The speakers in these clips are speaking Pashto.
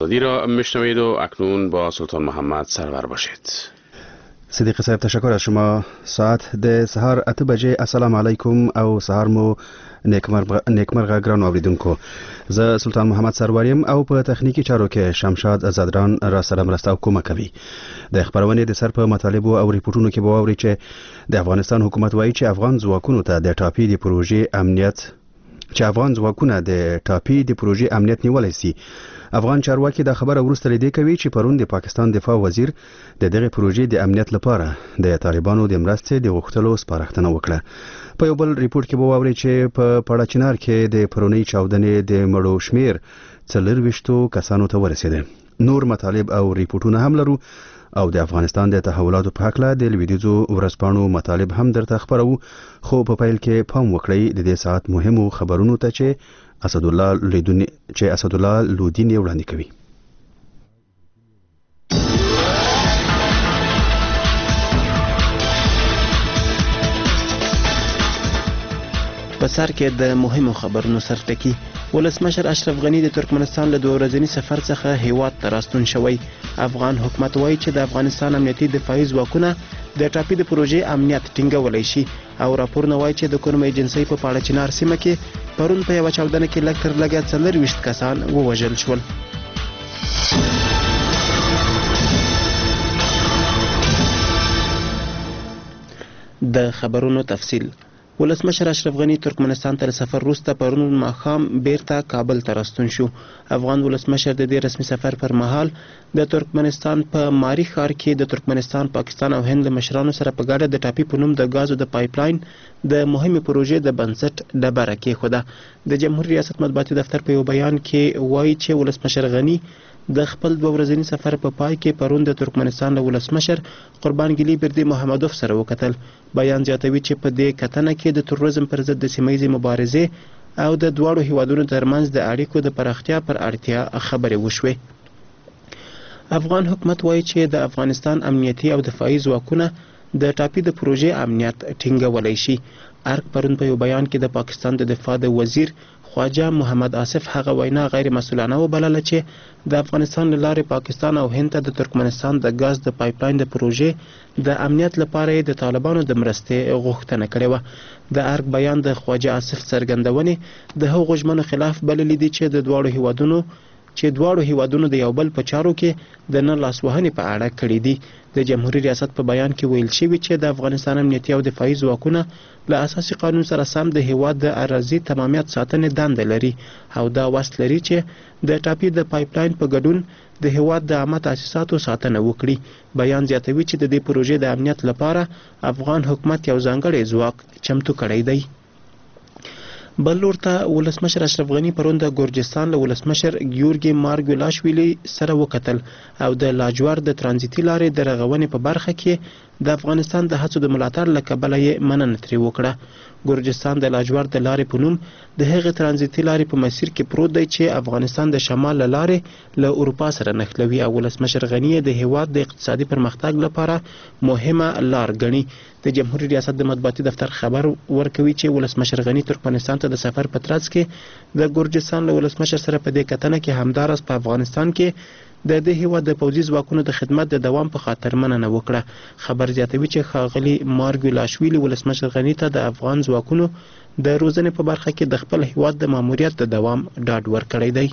صدی را میشنوید و اکنون با سلطان محمد سرور باشید. صدیق صاحب تشکر از شما. ساعت د سهار 8 بجې. السلام علیکم او سهار مو نیکمرغه ګران اوریدونکو. زه سلطان محمد سرور یم او په تخنیکی چارو کې شمشاد زدران را سره مرسته او کومک کوي. د خبرونې د سر په مطالبو او ریپورتونو کې به واورئ چې د افغانستان حکومت وایي چې افغان ځواکونو ته د ټاپي د پروژې امنیت نیولای شي. افغان چارواکي دا خبره وروسته لیدې کوي چې پرون د پاکستان دفاع وزیر د دغه پروژې د امنیت لپاره د طالبانو د مرستې د غوښتلو سپارښتنه وکړه. په یو بل ریپورت کې به واورئ چې په پړاچنار کې د پرونی چاودنې د مړو شمیر 24 کسانو ته ورسېده. نور مطالب او ریپورتونه هم لرو او د افغانستان د تحولاتو په اړه د لویدیځو ورځپاڼو مطالب هم درته خبرو. خو په پیل کې پام وکړئ د دې ساعت مهمو خبرونو ته چې اسد الله لودین وړاندې کوي. په سر کې د مهمو خبرونو سرټکی. ولسمشر اشرف غنی د ترکمنستان له 2 ورځني سفر څخه هیواد ته راستون شوی. افغان حکومت وایي چې د افغانستان امنیتي دفاعي ځواکونه د ټاپي د پروژې امنیت ټینګولای شي او راپورونه وایي چې د کوم ایجنسۍ په پاړچنار سیمه کې پرون په یو چاودنه کې لږ تر لږه 24 کسان ووژل شول. د خبرونو تفصیل. ولسمشر اشرف غنی ترکمنستان ته سفر وروسته پرون ماښام بیرته کابل ته راستون شو. افغان ولسمشر د دې رسمي سفر پر مهال د ترکمنستان په ماری ښار کې د ترکمنستان، پاکستان او هند له مشرانو سره په ګډه د ټاپي په نوم د غازو د پایپلاین د مهمې پروژې د بنسټ ډبره کېښوده. د جمهوریت ریاست مطبوعاتي دفتر په یو بیان کې وایي چې ولسمشر غنی د خپل 2 ورځني سفر په پای کې پرون د ترکمنستان له ولسمشر قربانګلی بردی محمدوف سره وکتل. بیان زیاتوي چې په دې کتنه کې د تروریزم پر ضد د سیمه‌ییزې مبارزې او د دواړو هیوادونو ترمنځ د اړیکو د پراختیا پر اړتیا خبرې وشوې. افغان حکومت وایي چې د افغانستان امنیتي او دفاعي ځواکونه د ټاپي د پروژې امنیت ټینګولای شي. ارګ پرون په یو بیان کې د پاکستان د دفاع د وزیر خواجه محمد آصف هغه وینا غیر مسؤلانه وبلله چې د افغانستان له لارې پاکستان او هند ته د ترکمنستان د غاز د پایپلاین د پروژې د امنیت لپاره د طالبانو د مرستې غوښتنه کړې وه. د ارګ بیان د خواجه آصف څرګندونې د هغو ژمنو خلاف بللې دي چې دواړو هیوادونو د یو بل په چارو کې د نه لاسوهنې په اړه کړي دي. د جمهوریت ریاست په بیان کې ویل شوي چې د افغانستان امنیتي او دفاعي ځواکونه له اساسي قانون سره سم د هیواد د اراضي تمامیت ساتنې دنده لري او دا وس لري چې د ټاپي د پایپلاین په ګډون د هیواد د عامه تاسیساتو ساتنه وکړي. بیان زیاتوي چې د دې پروژې د امنیت لپاره افغان حکومت یو ځانګړی ځواک چمتو کړی دی. بل لور ته ولسمشر اشرف غنی پرون د ګورجستان له ولسمشر ګیورګي مارګولاشویلی سره وکتل او د لاجور د ترانزیتي لارې د رغونې په برخه کې د افغانستان د هڅو د ملاتړ له کبله یې مننه ترې وکړه. ګورجستان د لاجور د لارې په نوم د هغې ترانزیتي لارې په مسیر کې پروت دی چې افغانستان د شمال له لارې له اروپا سره نښلوي او ولسمشر غنی د هیواد د اقتصادي پرمختګ لپاره مهمه لار ګڼي. د جمهوریت ریاست د مطبوعاتي دفتر خبر ورکوي چې ولسمشر غنی ترکمنستان ته د سفر په ترڅ کې د ګورجستان له ولسمشر سره په دې کتنه کې همداراز په افغانستان کې د دې هیواد د پوځي ځواکونو د خدمت د دوام په خاطر مننه وکړه. خبر زیاتوي چې ښاغلي مارګولاشویلی ولسمشر غنی ته د افغان ځواکونو د روزنې په برخه کې د خپل هیواد د ماموریت د دوام ډاډ ورکړی دی.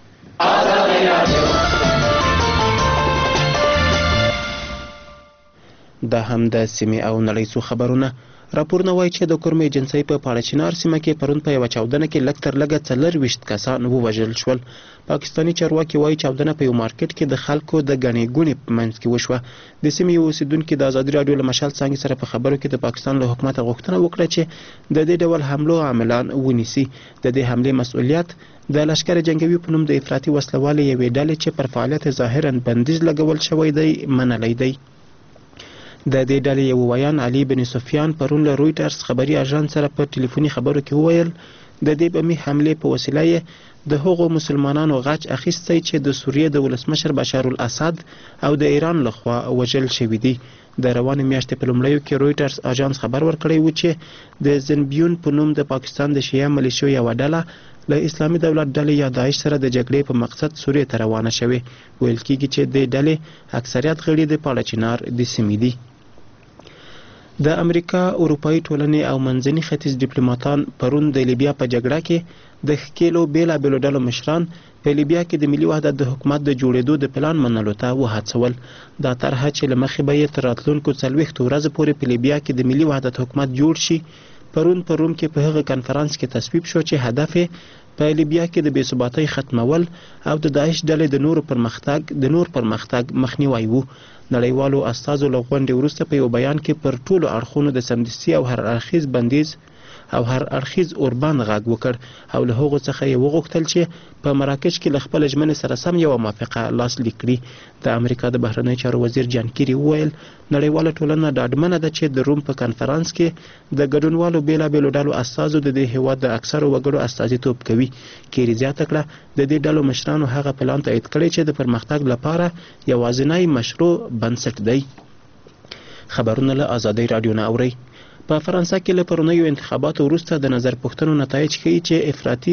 دا هم د سیمې او نړۍ څو خبرونه. راپورونه وایي چې د کورم ایجنسۍ په پاړچنار سیمه کې پرون په یوه چاودنه کې لږ تر لږه 24 کسان ووژل شول. پاکستاني چارواکي وایي چاودنه په یو مارکیټ کې د خلکو د ګڼې ګوڼې په منځ کې وشوه. د سیمې یو اوسیدونکي د ازادي راډیو له مشال څانګې سره په خبرو کې د پاکستان له حکومته غوښتنه وکړه چې د دې ډول حملو عاملان ونیسي. د دې حملې مسؤلیت د لشکر جنګوي په نوم د افراطي وسلوالې یوې ډلې چې پر فعالیت ظاهرا بندیز لګول شوی دی منلی دی. د دې ډلې یو ویان علي بن سفیان پرون له رویټرز خبري اژانس سره په ټلیفوني خبرو کې وویل د دې بمي حملې په وسیله یې د هغو مسلمانانو غچ اخیستی چې د سوریې د ولسمشر بشار الاسد او د ایران لخوا وژل شوي دي. د روانې میاشتې په لومړیو کې رویټرز اژانس خبر ورکړی و چې د زنبیون په نوم د پاکستان د شیعه ملیشو یوه ډله له اسلامي دولت ډلې یا داعش سره د جګړې په مقصد سوریې ته روانه شوې. ویل کېږي چې د ډلې اکثریت غړي د پاړچینار د سیمې دي. د امریکا، اروپایي ټولنې او منځني ختیځ ډیپلوماتان پرون د لیبیا په جګړه کې د ښکېلو بېلابېلو ډلو مشران په لیبیا کې د ملي وحدت د حکومت د جوړېدو د پلان منلو ته وهڅول. دا طرحه چې له مخې به یې تر راتلونکو 40 ورځو پورې په لیبیا کې د ملي وحدت حکومت جوړ شي، پرون په روم کې په هغه کنفرانس کې تصویب شو چې هدف یې په لیبیا کې د بېثباتۍ ختمول او د داعش ډلې د نور پرمختګ مخنیوی و. نړیوالو استازو له غونډې وروسته په یو بیان کې پر ټولو اړخونو د سمدستي او هر اړخیز بندیز او هر اړخیز اوربند غږ وکړ او له هغو څخه یې وغوښتل چې په مراکش کې له خپل ژمنې سره سم یوه موافقه لاسلیک کړي. د امریکا د بهرنیو چارو وزیر جان کیری وویل نړیواله ټولنه ډاډمنه ده چې د روم په کنفرانس کې د ګډونوالو بېلابېلو ډلو استازو د دې هېواد د اکثرو وګړو استازیتوب کوي. کیری زیاته کړه د دې ډلو مشرانو هغه پلان تایید کړی چې د پرمختګ لپاره یوازینی مشروع بنسټ دی. خبرونه له ازادۍ راډیو نه اورئ. په فرانسه کې له پرونیو انتخاباتو وروسته د نظر پوښتنو نتایج ښیي چې افراطي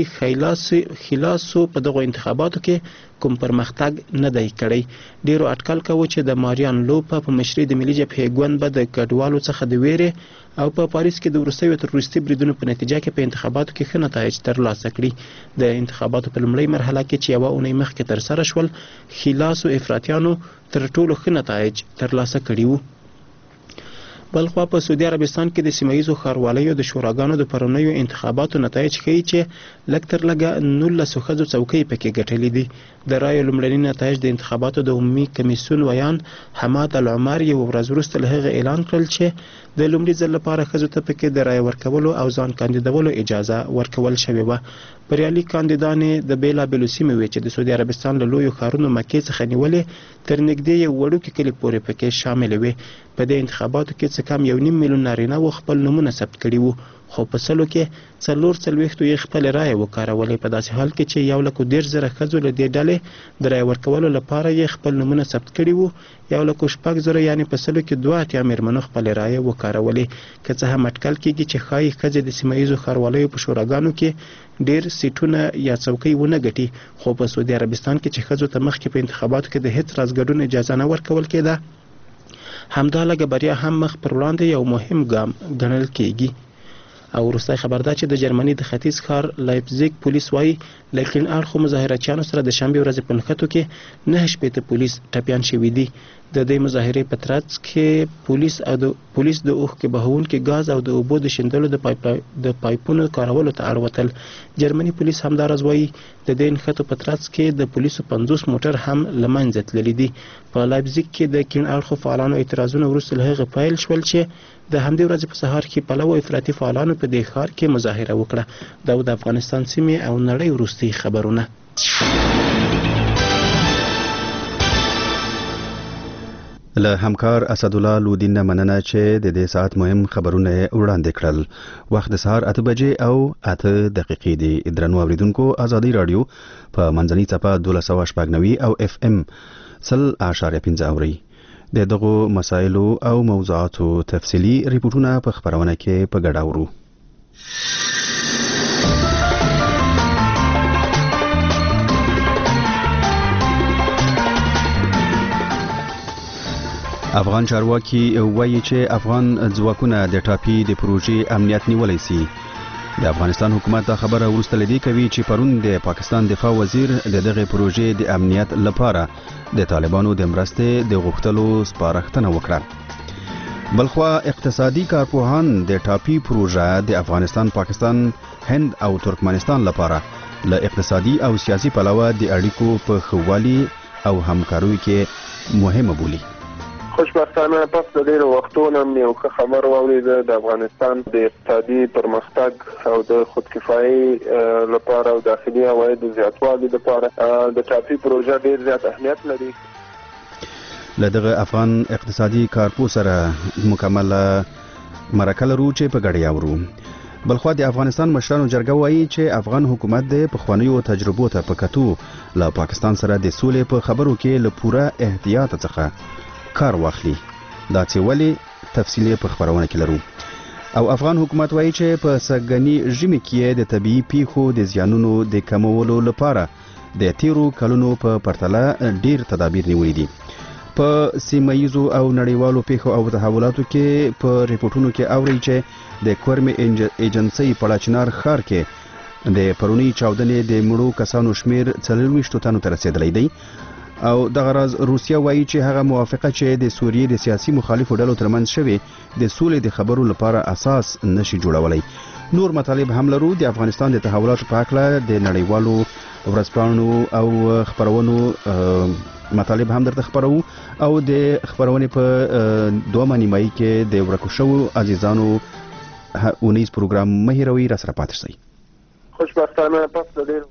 خیلاسو په دغو انتخاباتو کې کوم پرمختګ نه دی کړی. ډیرو اټکل کوو چې د ماریان لوپا په مشرۍ د ملي جبهې ګوند به د کډوالو څخه د ویرې او په پاریس کې د وروستیو تروریستي بریدونو په نتیجه کې په انتخاباتو کې ښه نتایج ترلاسه کړي. د انتخاباتو په لومړۍ مرحله کې چې یوه اونۍ مخکې ترسره شول، خیلاسو افراطیانو تر ټولو ښه نتایج ترلاسه کړي وو. بلخوا په سعودي عربستان کې د سیمه ییزو ښاروالیو د شوراګانو د پرونیو انتخاباتو نتایج ښیي چې لږ تر لږه 19 ښځو څوکۍ پکې ګټلې دي. د رایو لومړني نتایج د انتخاباتو د عمومي کمیسیون ویان حماد العمر یوه ورځ وروسته له هغه اعلان کړل چې د لومړي ځل لپاره ښځو ته پکې د رایې ورکولو او ځان کاندیدولو اجازه ورکول شوې وه. بریالي کاندیدانې د بېلابېلو سیمې وې چې د سعودي عربستان له لویو ښارونو مکې څخه نیولې تر نږدې یو وړوکي کلي پورې پکې شاملې وې. په دې انتخاباتو کې څه کم 1.5 میلیون نارینه وو خپل نومونه ثبت کړي وو، خو په سلو کې 44 یې خپلې رایې وکارولې. په داسې حال کې چې 1,10,000 ښځو له دې ډلې د رایې ورکولو لپاره یې خپل نومونه ثبت کړي وو، 1,06,000 یعنې په سلو کې 2 مېرمنو خپلې رایې وکارولې. که څه هم اټکل کېږي چې ښایي ښځې د سیمه ییزو ښاروالیو په شوراګانو کې ډېر سیټونه یا څوکۍ ونه ګټي، خو په سعودي عربستان کې چې ښځو ته مخکې په انتخاباتو کې د هېڅ راز ګډون اجازه نه ورکول کېده، همدا لږه بریا هم مخ پر وړاندې یو مهم ګام ګڼل کېږي. او وروستی خبر دا چې د جرمني د ختیځ ښار لایپزیګ پولیس وایي له کیڼ اړخو مظاهرچیانو سره د شنبې ورځې په نښتو کې 9 پولیس ټپیان شوي دي. د دې مظاهرې په ترڅ کې پولیس د اوښکې بهونکي ګاز او د اوبو د شیندلو د پایپونو کارولو ته اړوتل. جرمني پولیس همداراز وایي د دې نښتو په ترڅ کې د پولیسو 50 موټر هم له منځه تللي دي. په لایپزیګ کې د کیڼ اړخو فعالانو اعتراضونه وروسته له هغه پیل شول چې د همدې ورځې په سهار کې پلوو افراطي فعالانو په دې ښار کې مظاهره وکړه. دا د افغانستان سیمې او نړۍ وروستي خبرونه. له همکار اسدالله لودین نه مننه چې د دې ساعت مهم خبرونه وړاندې کړل. وخت د سهار 8 بجې او 8 دقیقې دی. درنو اوریدونکو، ازادي رادیو په منځنۍ څپه 1290 او FM 100.5 اوري. د دغو مسایلو او موضوعاتو تفصیلی ریپورتونه په خبرونه کې په ګډه اورو. افغان چارواکي وایي چې افغان ځواکونه د ټاپي د پروژې امنیت نیولی سي. د افغانستان حکومت دا خبره وروسته لدې کوي چې پرون د پاکستان دفاع وزیر د دغه پروژې د امنیت لپاره د طالبانو د مرستې د غوښتلو سپارښتنه وکړه. بلخوا اقتصادي کارپوهان د ټاپي پروژه د افغانستان، پاکستان، هند او ترکمنستان لپاره له اقتصادي او سیاسي پلوه د اړیکو په ښه والي او همکارۍ کې مهمه بولي. خوشبختانه پس د ډېرو وختونو یو ښه خبر واورېده د افغانستان د اقتصادي پرمختګ او د خودکفایۍ لپاره او داخلي عوایدو زیاتوالي لپاره د ټاپي پروژه ډېر زیات اهمیت لري. له دغه افغان اقتصادي کارپو سره مکمله مرکه لرو چې په ګډه یاورو. بلخوا د افغانستان مشرانو جرګه وایي چې افغان حکومت د پخوانیو تجربو ته په کتو له پاکستان سره د سولې په خبرو کې له پوره احتیاط څخه کار واخلي. دا چې ولې تفصیلي په خبرونه کې لرو. او افغان حکومت وایي چې په سګنی ژمي کې د طبيعي پیښو د زیانونو د کمولو لپاره د تیرو کلونو په پرتله ډیر تدابیر نیولي دي. په سیمایزو او نړیوالو پیښو او تحولاتو کې په ریپورتونو کې اوري چې د کورمي ایجنسی په لاچنار ښار کې د پرونی چاودنې د مړو کسانو شمیر 24 تنو ته رسیدلی دی. او د غرض روسیا وایي چې هغه موافقه چې د سوریې د سیاسي مخالفو ډلو ترمنځ شوی د سولې د خبرو لپاره اساس نشي جوړولای. نور مطالب هم لرو. د افغانستان د تحولاتو په اړه د نړیوالو ورځپاڼو او خبرونو مطالب هم درته خبرو او د خبرونې په دوه نیمایي کې د ورکو شو عزیزانو اونیز پروګرام مهیروي را سره پاتې شي. خوشبختانه پس د ډیر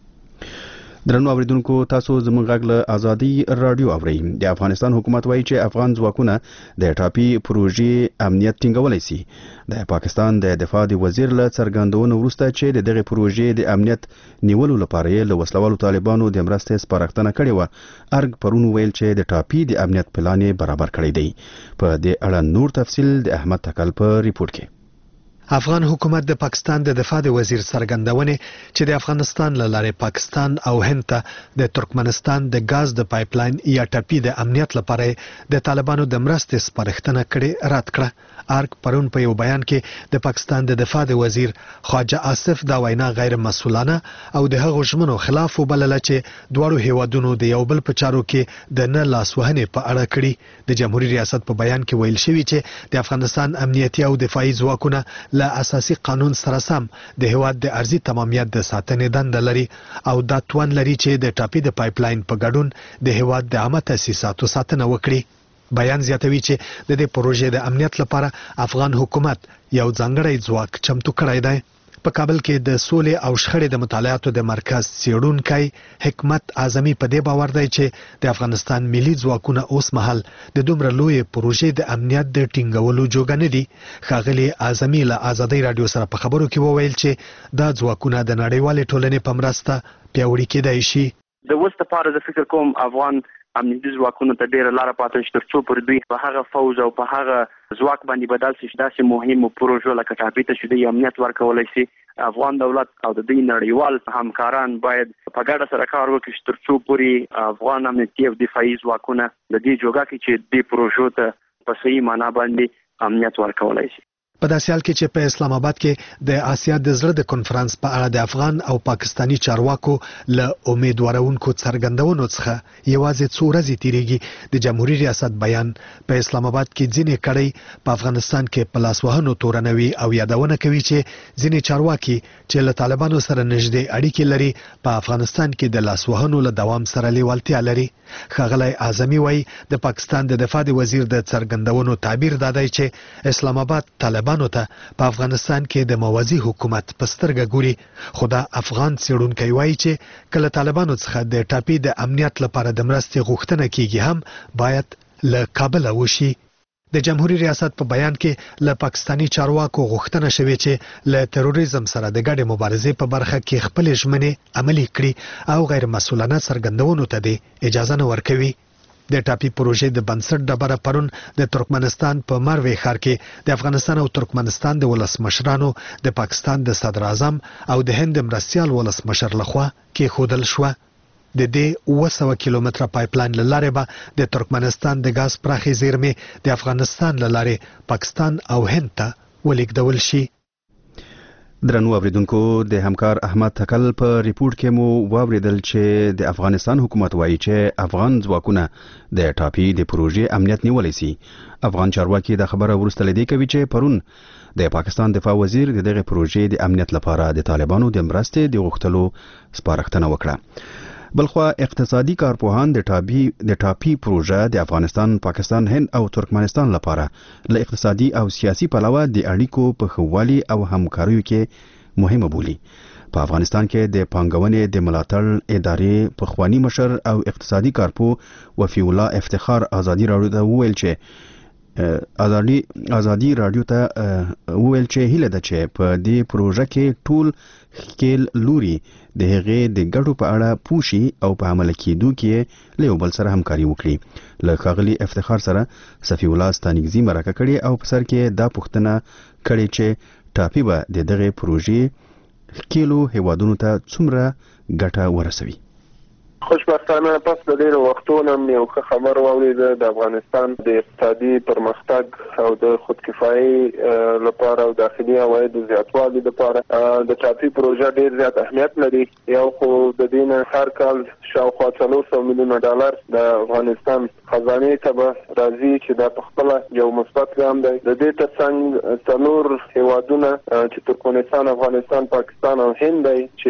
درنو اوریدونکو تاسو زموږ غږ له ازادي رادیو اورئ. د افغانستان حکومت وایي چې افغان ځواکونه د ټاپي پروژې امنیت ټینګولای شي. د پاکستان د دفاع د وزیر له څرګندونې وروسته چې دغه پروژې د امنیت نیولو لپاره له وسلوالو طالبانو د مرستې سپارښتنه کړې و. ارګ پرون ویل چې د ټاپي د امنیت پلان برابر کړی دی. په دې اړه نور تفصیل د احمد تکل په ریپورت کې. افغان حکومت د پاکستان د دفاع د وزیر څرګندونه چې د افغانستان له لارې پاکستان او هند ته د ترکمنستان د غاز د پایپلاین یا ټاپي د امنیت لپاره د طالبانو د مرستې سپارښتنه کړې رد کړه. ارګ پرون په یو بیان کې د پاکستان د دفاع د وزیر خواجه آصف دا وینا غیر مسؤلانه او د هغو ژمنو خلاف وبلله چې دواړو هیوادونو د یو بل په چارو کې د نه لاسوهنې په اړه کړي. د جمهوریت ریاست په بیان کې ویل شوی چې د افغانستان امنیتي او دفاعي ځواکونه له اساسي قانون سره سم د هیواد د ارضي تمامیت د ساتنې دنده لري او دا توان لري چې د ټاپي د پایپلاین په ګډون د هیواد د عامه تاسیساتو ساتنه وکړي. بیان زیاتوي چې د دې پروژې د امنیت لپاره افغان حکومت یو ځانګړی ځواک چمتو کړی دی. په کابل کې د سولې او شخړې د مطالعاتو د مرکز څېړونکی حکمت اعظمي په دې باور دی چې د افغانستان ملي ځواکونه اوس مهال د دومره لوی پروژې د امنیت د ټینګولو جوګه نه دي. ښاغلي اعظمي له ازادي رادیو سره په خبرو کې وویل چې دا ځواکونه د نړیوالې ټولنې په مرسته پیاوړي کېدای شي. د اوس لپاره د فکر کوم افغان امنیتي ځواکونو ته ډیره لاره پاتې شي ترڅو پر دوی په هغه فوج او په هغه ځواک باندې بدل شي چې داسې مهمو پروژو لکه ټاپي ته شي د امنیت ورکولای شي. افغان دولت او د دوی نړیوال همکاران باید په ګډه سره کار وکړي ترڅو پورې افغان امنیتي او دفاعي ځواکونه د دې جوګه کې چې د پروژو ته په صحیح معنا باندې امنیت ورکولای شي. په داسې حال کې چې په اسلام آباد کې د آسیا د زړه د کنفرانس په اړه د افغان او پاکستانی چارواکو له امیدوارونکو څرګندونو څخه یوازې څو ورځې تیریږي د جمهوریت ریاست بیان په اسلام آباد کې ځینې کړۍ په افغانستان کې په لاس وهنو تورنوي او یادونه کوي چې ځینې چارواکي چې له طالبانو سره نږدې اړیکې لري په افغانستان کې د لاس وهنو له دوام سره لیوالتیا لري. ښاغلی اعظمي وایي د پاکستان د دفاع د وزیر د څرګندونو تعبیر دا دی چې اسلام آباد طالبانو ته په افغانستان کې د موازی حکومت په سترګه ګوري. خو دا افغان څېړونکی وایي چې کله طالبانو څخه د ټاپي د امنیت لپاره د مرستې غوښتنه کیږي هم باید له کابل وشي. د جمهوریت ریاست په بیان کې له پاکستانی چارواکو غوښتنه شوې چې له تروریزم سره د ګډې مبارزې په برخه کې خپل ژمنې عملي کړي او غیر مسؤلانه څرګندونو ته د اجازه نه ورکوي. د ټاپي پروژې د بنسټ ډبره پرون د ترکمنستان په مروې ښار کې د افغانستان او ترکمنستان د ولسمشرانو د پاکستان د صدر اعظم او د هند مرستیال ولسمشر لخوا کېښودل شوه. د دې 200 کیلومتره پایپلاین لاره به د ترکمنستان د غاز پراخي زیرمې د افغانستان لاره پاکستان او هند ته ولیږدول شي. درنو اوریدونکو د همکار احمد تکل په ریپورت کې مو واوریدل چې د افغانستان حکومت وایي چې افغان ځواکونه د ټاپي د پروژې امنیت نیولای شي. افغان چارواکي د خبره ورسته لیدي کوي چې پرون د پاکستان دفاع وزیر دغه پروژې د امنیت لپاره د طالبانو د مرستې د غوښتلو سپارښتنه وکړه. بلخوا اقتصادي کارپوهان د ټاپي پروژه د افغانستان، پاکستان، هند او ترکمنستان لپاره له اقتصادي او سیاسي پلوه د اړیکو په خوالي او همکاریو کې مهمه بولي. په افغانستان کې د پانګونې د ملاتړ ادارې پخوانی مشر او اقتصادي کارپو وفي الله افتخار ازادي راډیو ته وویل چې ازادي رادیو ته ویل چې هیله ده چې په دې پروژه کې ټول خکیل لوري د هغې د ګټو په اړه پوښي او په عمل کېدو کې له یو بل سره همکاري وکړي. له ښاغلي افتخار سره صفي الله ستانګزي مرکه کړې او په سر کې دا پوښتنه کړې چې ټاپي به د دغې پروژې خکیلو هیوادونو ته څومره ګټه ورسوي. خوشبختانه پس د ډیرو وختونو یو خبر واورید د افغانستان د اقتصادي پرمختګ او د خودکفایي لپاره او داخلي عواید زیاتوالي لپاره د ټاپي پروژه ډیر زیات اهمیت لري. یو خو د دین هر کال شاوخوا 400 میلیونه ډالر د افغانستان خزانه ته راځي چې دا په خپل یو مثبت ګام دی. د دې ترڅنګ څلور هیوادونه چې ترکمنستان، افغانستان، پاکستان او هند دی چې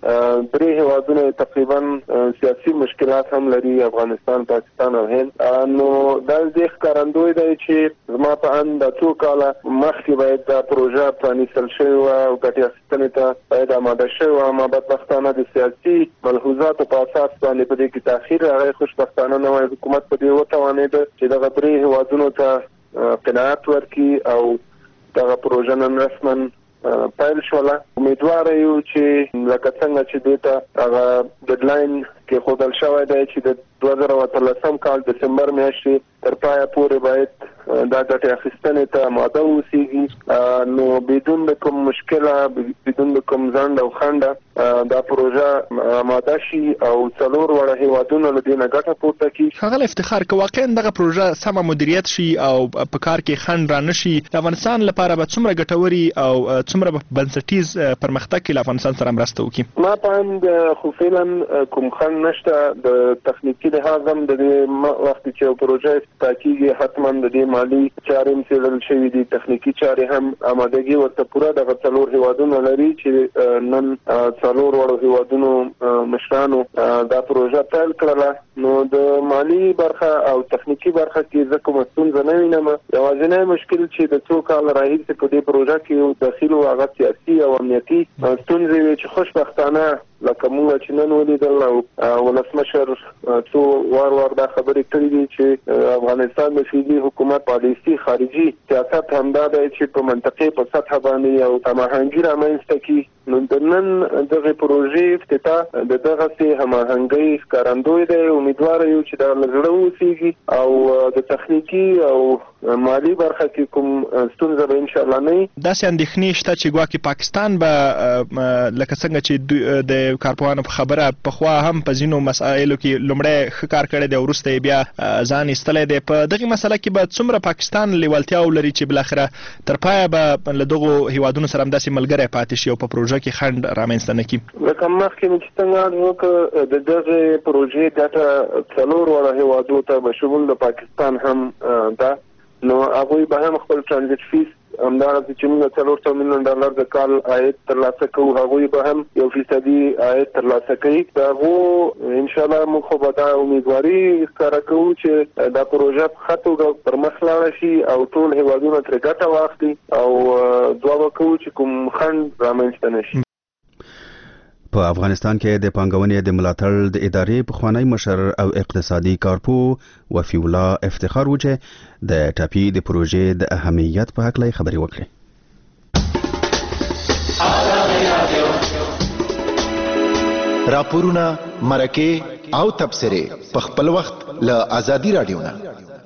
درې هیوادونه تقریبا سیاسي مشکلات هم لري، افغانستان، پاکستان او هند. نو دا د ښکارندوی دی چې زما په اند د څو کاله مخکې باید دا پروژه پرانیستل شوې وه او ګټې اخیستنې ته باید آماده شوې وه. اما بدبختانه د سیاسي ملحوظاتو په اساس باندې په دې کې تاخیر راغی. خوشبختانه نوی حکومت په دې وتوانېده چې دغه درې هیوادونو ته قناعت ورکړي او دغه پروژه نن رسما پیل شوله. امیدوار یو چې لکه څنګه چې دې ته هغه ډیډلاین کې خودل شوی دی چې د 2013 کال دسمبر میاشتې تر پایه پورې باید دا ګټې اخیستنې ته آماده اوسېږي. نو بدون د کوم مشکله، بدون د کوم ځنډ او خنډه دا پروژه آماده شي او څلور وړه هیوادونه له دې نه ګټه پورته کړي. ښاغلی افتخار، که واقعا دغه پروژه سمه مدیریت شي او په کار کې خنډ را نه شي، د افغانستان لپاره به څومره ګټوري او څومره بنسټیز پرمختګ کې له افغانستان سره مرسته وکړي؟ ما په اند خو فعلا کوم خنډ نشته. د تخنیکي لحاظ هم د دې وخت چې یو پروژه افتتاح کېږي حتما د دې مالي چارې هم څېړل شوي دي، تخنیکي چارې هم آمادګي ورته پوره دغه څلور هیوادونه لري چې نن څلور وړو هیوادونو مشرانو دا پروژه پیل کړله. نو د مالي برخه او تخنیکي برخه کې زه کومه ستونزه نه وینم. یوازینی مشکل چې د څو کال راهیسې په دې پروژه کې یو داخلي او هغه سیاسي او امنیتي ستونزې وي چې خوشبختانه لکه موږ چې نن ولیدل او ولسمشر څو وار دا خبرې کړې دي چې افغانستان د فعلي حکومت پالیسي خارجي سیاست همدا دی چې په منطقې په سطح باندې او هماهنګي رامنځته کړي. نو د نن دغه پروژې افتتاح د دغسې هماهنګۍ ښکارندوی دی. امیدوار یو چې دا له زړه وسیږي او د تخنیکي او مالی برخه کې کوم ستونزه به ان شاء الله نه. داسې اندېښنې شته چې ګواکې پاکستان به لکه څنګه چې د کارپوهانو په خبره پخوا هم په ځینو مسایلو کې لومړی ښه کار کړی دی، وروسته یې بیا ځان ایستلی دی. په دغې مسله کې به څومره پاکستان لیوالتیا ولري چې بالاخره تر پایه به له دغو هیوادونو سره همداسې ملګری پاتې شي او په پروژه کې خنډ رامنځته نه کړي؟ لکه مخکې مې چې څنګه عرض وکړ، د دغې پروژې ګټه څلور وړه هیوادو ته بشمول د پاکستان هم ده. نو هغوی به هم خپل ترانزیت فیس همدارنګه چې موږ 400 میلیون ډالر د کال عاید ترلاسه کوو، هغوی به هم 1% عاید ترلاسه کوي. دا هو ان شاء الله موږ خو به دا امیدواري ښکاره کوو چې دا پروژه په ښه توګه پر مخ لاړه شي او ټول هیوادونه ترې ګټه واخلي او دعا به کوو چې کوم خنډ رامنځته نه شي. په افغانستان کې د پانګونې د ملاتړ د ادارې پخوانی مشر او اقتصادي کارپوه وفي الله افتخار و چې د ټاپي د پروژې د اهمیت په هکله خبرې وکړې. راپورونه، مرکې او تبصرې په خپل وخت له آزادي رادیو نه.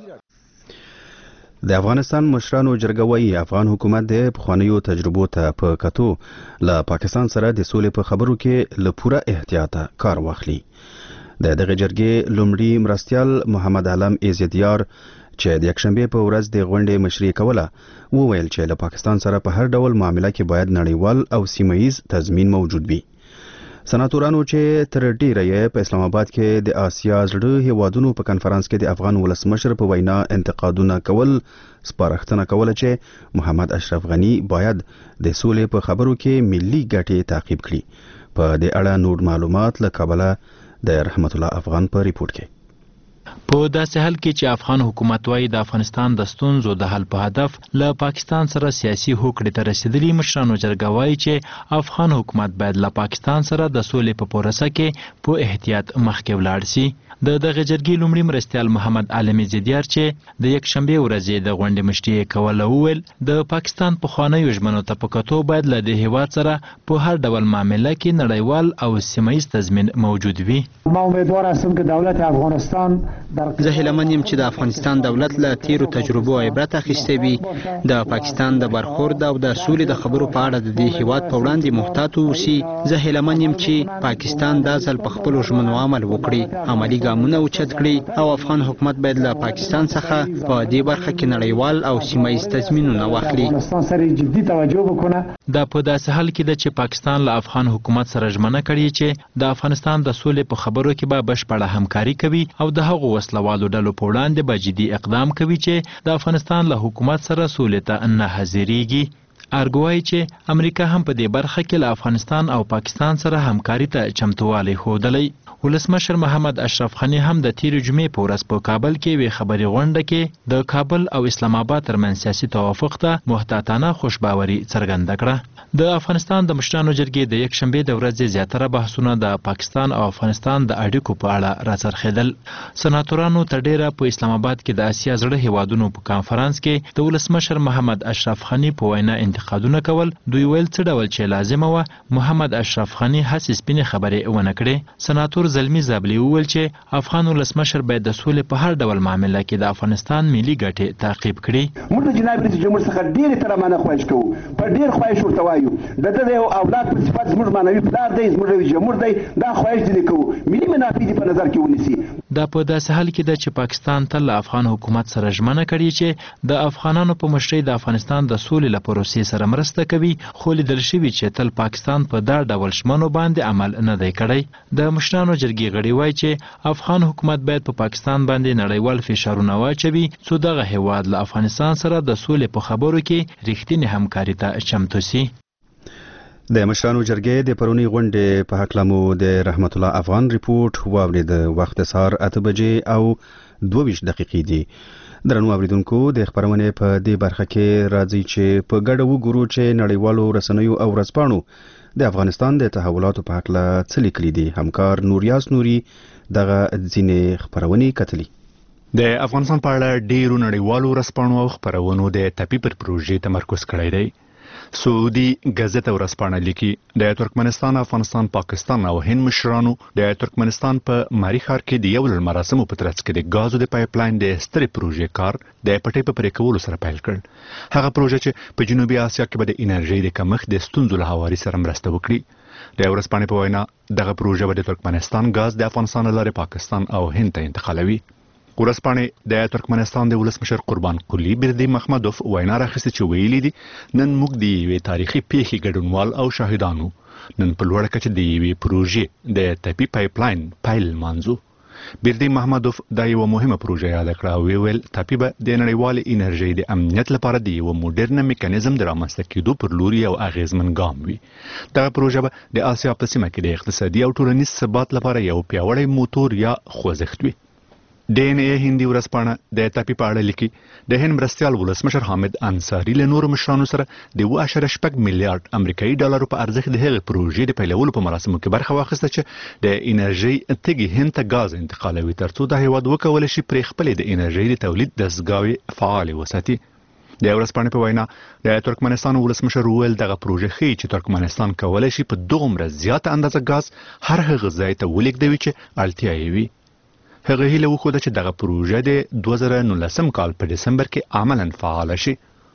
د افغانستان مشرانو جرګه وايي افغان حکومت د پخوانیو تجربو ته په کتو له پاکستان سره د سولې په خبرو کې له پوره احتیاط کار واخلي. د دغه جرګې لومړي مرستیال محمد علم ایزدیار چې د یکشنبه په ورځ د غونډې مشري کوله وویل چې له پاکستان سره په هر ډول معاملې کې باید نړیوال او سیمه‌ایز تضمین موجود وي. سناتورانو چې تر ډیره یې په اسلام آباد کې د آسیا زړه هیوادونو په کنفرانس کې د افغان ولسمشر په وینا انتقادونه کول سپارښتنه کوله چې محمد اشرف غنی باید د سولې په خبرو کې ملي ګټې تعقیب کړي. په دې اړه نور معلومات له کابل د رحمت الله افغان په ریپورت کې. په داسې حال کې چې افغان حکومت وايي د افغانستان د ستونزو د حل په هدف له پاکستان سره سیاسي هوکړې ته رسیدلي مشرانو جرګه وايي چې افغان حکومت باید له پاکستان سره د سولې په پروسه کې په احتیاط مخکې ولاړ شي. د دغه جرګې لومړي مرستیال محمد عالمي زیدیار چې د یکشنبې ورځې د غونډې مشري یې کوله وویل د پاکستان پخوانیو ژمنو ته په کتو باید له دې هیواد سره په هر ډول معامله کې نړیوال او سیمه ییز تضمین موجود وي. ما امیدوار هستم که دولت افغانستان زه هیلهمند یم چې د افغانستان دولت له تیرو تجربو عبرت اخیستی وي، د پاکستان د برخورد او د سولې د خبرو په اړه د دې هیواد په وړاندې محتاط واوسي. زه هیلهمند یم چې پاکستان دا ځل په خپلو ژمنو عمل وکړي، عملي ګامونه اوچت کړي او افغان حکومت باید له پاکستان څخه په دې برخه کې نړیوال او سیمه ییز تضمینونه واخلي. دا په داسې حال کې ده چې پاکستان له افغان حکومت سره ژمنه کړې چې د افغانستان د سولې په خبرو کې به بشپړه همکاري کوي او د هغو وسلوالو ډلو په وړاندې به جدي اقدام کوي چې د افغانستان له حکومت سره سولې ته نه حاضرېږي. ارګوایي چې امریکا هم په دې برخه کې له افغانستان او پاکستان سره همکاري ته چمتووالی ښودلی. ولسمشر محمد اشرف غني هم د تیرې جمعې په ورځ په کابل کې یوې خبري غونډه کې د کابل او اسلام آباد ترمنځ سیاسي توافق ته محتاطانه خوشباوري څرګنده کړه. د افغانستان د مشرانو جرګې د یکشنبې د ورځې زیاتره بحثونه د پاکستان او افغانستان د اړیکو په اړه راڅرخېدل. سناتورانو تر ډیره په اسلام آباد کې د اسیا زړه هیوادونو په کانفرنس کې د ولسمشر محمد اشرف غني په وینا انتقادونه کول. دوی ویل څه ډول چې لازمه وه محمد اشرف غني هسې سپینې خبرې ونه کړې. سناتور زلمی زابلی وویل چې افغان ولسمشر باید د سولې په هر ډول معامله کې د افغانستان ملي ګټې تعقیب کړي. موږ د جناب رئیس جمهور څخه ډېرې ترمنه خواهش کوو، په ډېر خواهش ورته وایو د یو اولاد په صفت زموږ معنوي پلار دی، زموږ رئیس جمهور دی، دا خواهش دې کوو ملي منافع دې په نظر کې ونیسي. دا په داسې حال کې ده چې پاکستان تل له افغان حکومت سره ژمنه کړې چې د افغانانو په مشرۍ د افغانستان د سولې له پروسې سره مرسته کوي، خو لیدل شوي چې تل پاکستان په دا ډول ژمنو باندې عمل نه دی کړی. د مشرانو جرګې غړي وایي چې افغان حکومت باید په پاکستان باندې نړیوال فشارونه واچوي څو دغه هیواد له افغانستان سره د سولې په خبرو کې رښتینې همکاري ته چمتو سي. د مشرانو جرګې د پرونی غونډې په هکله مو د رحمت الله افغان ریپورت واورید. وخت سهار 8 بجې او 22 دقیقې دي. درنو اوریدونکو د خبرونې په دې برخه کې راځي چې په ګډه وګورو چې نړیوالو رسنیو او ورځپاڼو د افغانستان د تحولاتو په هکله څه لیکلي دي. همکار نوریاس نوري دغه ځینې خبرونې کتلي. د افغانستان په اړه ډیرو نړیوالو ورځپاڼو او خبرونو د ټاپي پر پروژې تمرکز کړی دی. سعودي غزته ورځپاڼه لیکي د ترکمنستان، افغانستان، پاکستان او هند مشرانو د ترکمنستان په ماری ښار کې د یو مراسمو په ترڅ کې د غازو د پایپ لاین د سترې پروژې کار د پټې په پرې کولو سره پیل کړ. هغه پروژه چې په جنوبي اسیا کې به د انرژي د کمښت د ستونزو له هواري سره مرسته وکړي. د ورځپاڼې په وینا دغه پروژه به د ترکمنستان غاز د افغانستان لارې پاکستان او هند ته انتقالوي. ورځپاڼې د ترکمنستان د ولسمشر قربان قلی بردی محمدوف وینا راخیستې چې ویلي دي نن موږ د یوې تاریخي پیښې ګډونوال او شاهدانو نن په لوړه کچه د یوې پروژې د ټاپي پایپ لاین پیل مانځو. بردی محمدوف دا یوه مهمه پروژه یاد کړه او ویل ټاپي به د نړیوالې انرژۍ د امنیت لپاره د یوه موډرن میکانیزم د رامنځته کېدو پر لور یو اغیزمن ګام وي. دغه پروژه به د اسیا په سیمه کې د اقتصادي او ټولنیز ثبات لپاره یو پیاوړی موتور یا خوځښت وي. د ان ای هندي ورځپاڼه د ټاپي په اړه لیکي د هند مرستیال ولسمشر حامد انصاري له نورو مشرانو سره د 2.6 میلیارډ امریکایي ډالرو په ارزښت د هغې پروژې د پیلولو په مراسمو کې برخه واخیسته چې د انرژۍ تږي هند ته غاز انتقالوي ترڅو د هیواد وکولی شي پرې خپلې د انرژۍ د تولید دستګاوې فعالې وساتي. د ورځپاڼې په وینا د ترکمنستان ولسمشر وویل دغه پروژه ښیي چې ترکمنستان کولی شي په دومره زیاته اندازه غاز هر هغه ځای ته ولیږدوي چې اړتیا یې وي. هغه هیله وښوده چې دغه پروژه د 2019 کال په دسمبر کې عملاً فعاله شي.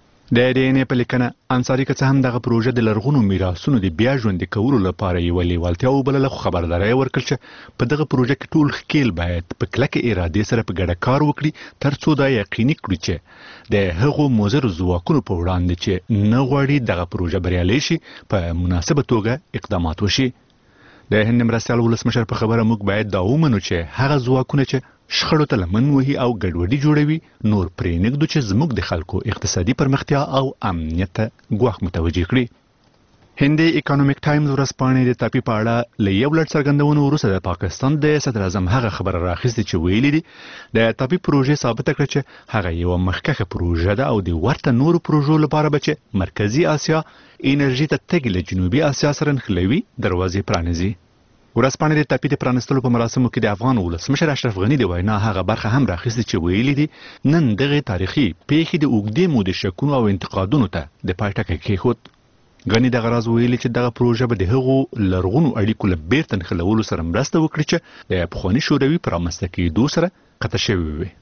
د ډي ان ای په لیکنه انصاري که څه هم دغه پروژه د لرغونو میراثونو د بیا ژوندي کولو لپاره یوه لیوالتیا وبلله، خو خبرداری یې ورکړ چې په دغه پروژه کې ټول ښکیل باید په کلکې ارادې سره په ګډه کار وکړي ترڅو دا یقیني کړي چې د هغو مضرو ځواکونو په وړاندې چې نه غواړي دغه پروژه بریالۍ شي په مناسبه توګه اقدامات وشي. د هند مرستیال ولسمشر په خبره موږ باید دا ومنو چې هغه ځواکونه چې شخړو ته لمن وهي او ګډوډي جوړوي نور پرې نږدو چې زموږ د خلکو اقتصادي پرمختیا او امنیت ته ګواښ متوجه کړي. هندي اکونومیک ټایمز ورځپاڼې د ټاپي په اړه له یو لړ څرګندونو وروسته د پاکستان د صدر اعظم هغه خبره راخیستې چې ویلي دي د ټاپي پروژې ثابته کړه چې هغه یو مخکښه پروژه ده او د ورته نورو پروژو لپاره به چې مرکزی اسیا انرژي ته تګ له جنوبي اسیا سره نښلوي دروازې پرانیزي. ورځپاڼې د ټاپي د پرانستلو په مراسمو کې د افغان ولسمشر اشرف غني د وینا هغه برخه هم راخیستې چې ویلي دي نن دغه تاریخي پیښې د اوږدې مودې شکونو او انتقادونو ته د پای ټکی کېښود. غني دغه راز ویلي چې دغه پروژه به د هغو لرغونو اړیکو له بیرته نښلولو سره مرسته وکړي چې د پخواني شوروي په رامنځته کېدو سره قطع شوې وي.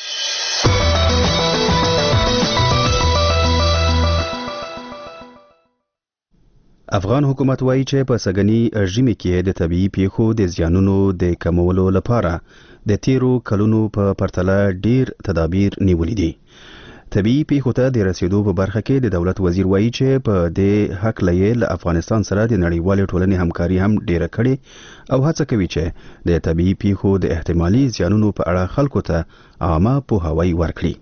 افغان حکومت وایي چې په سګنی ژمي کې د طبيعي پیښو د زیانونو د کمولو لپاره د تیرو کلونو په پرتله ډیر تدابیر نیولي دي. طبيعي پیښو ته د رسیدو په برخه کې د دولت وزیر وایي چې په دې حق لې له افغانستان سره د نړیوال ټولنې همکاري هم ډیره کړې او هڅه کوي چې د طبيعي پیښو د احتمالي زیانونو په اړه خلکو ته عامه پوهاوی ورکړي.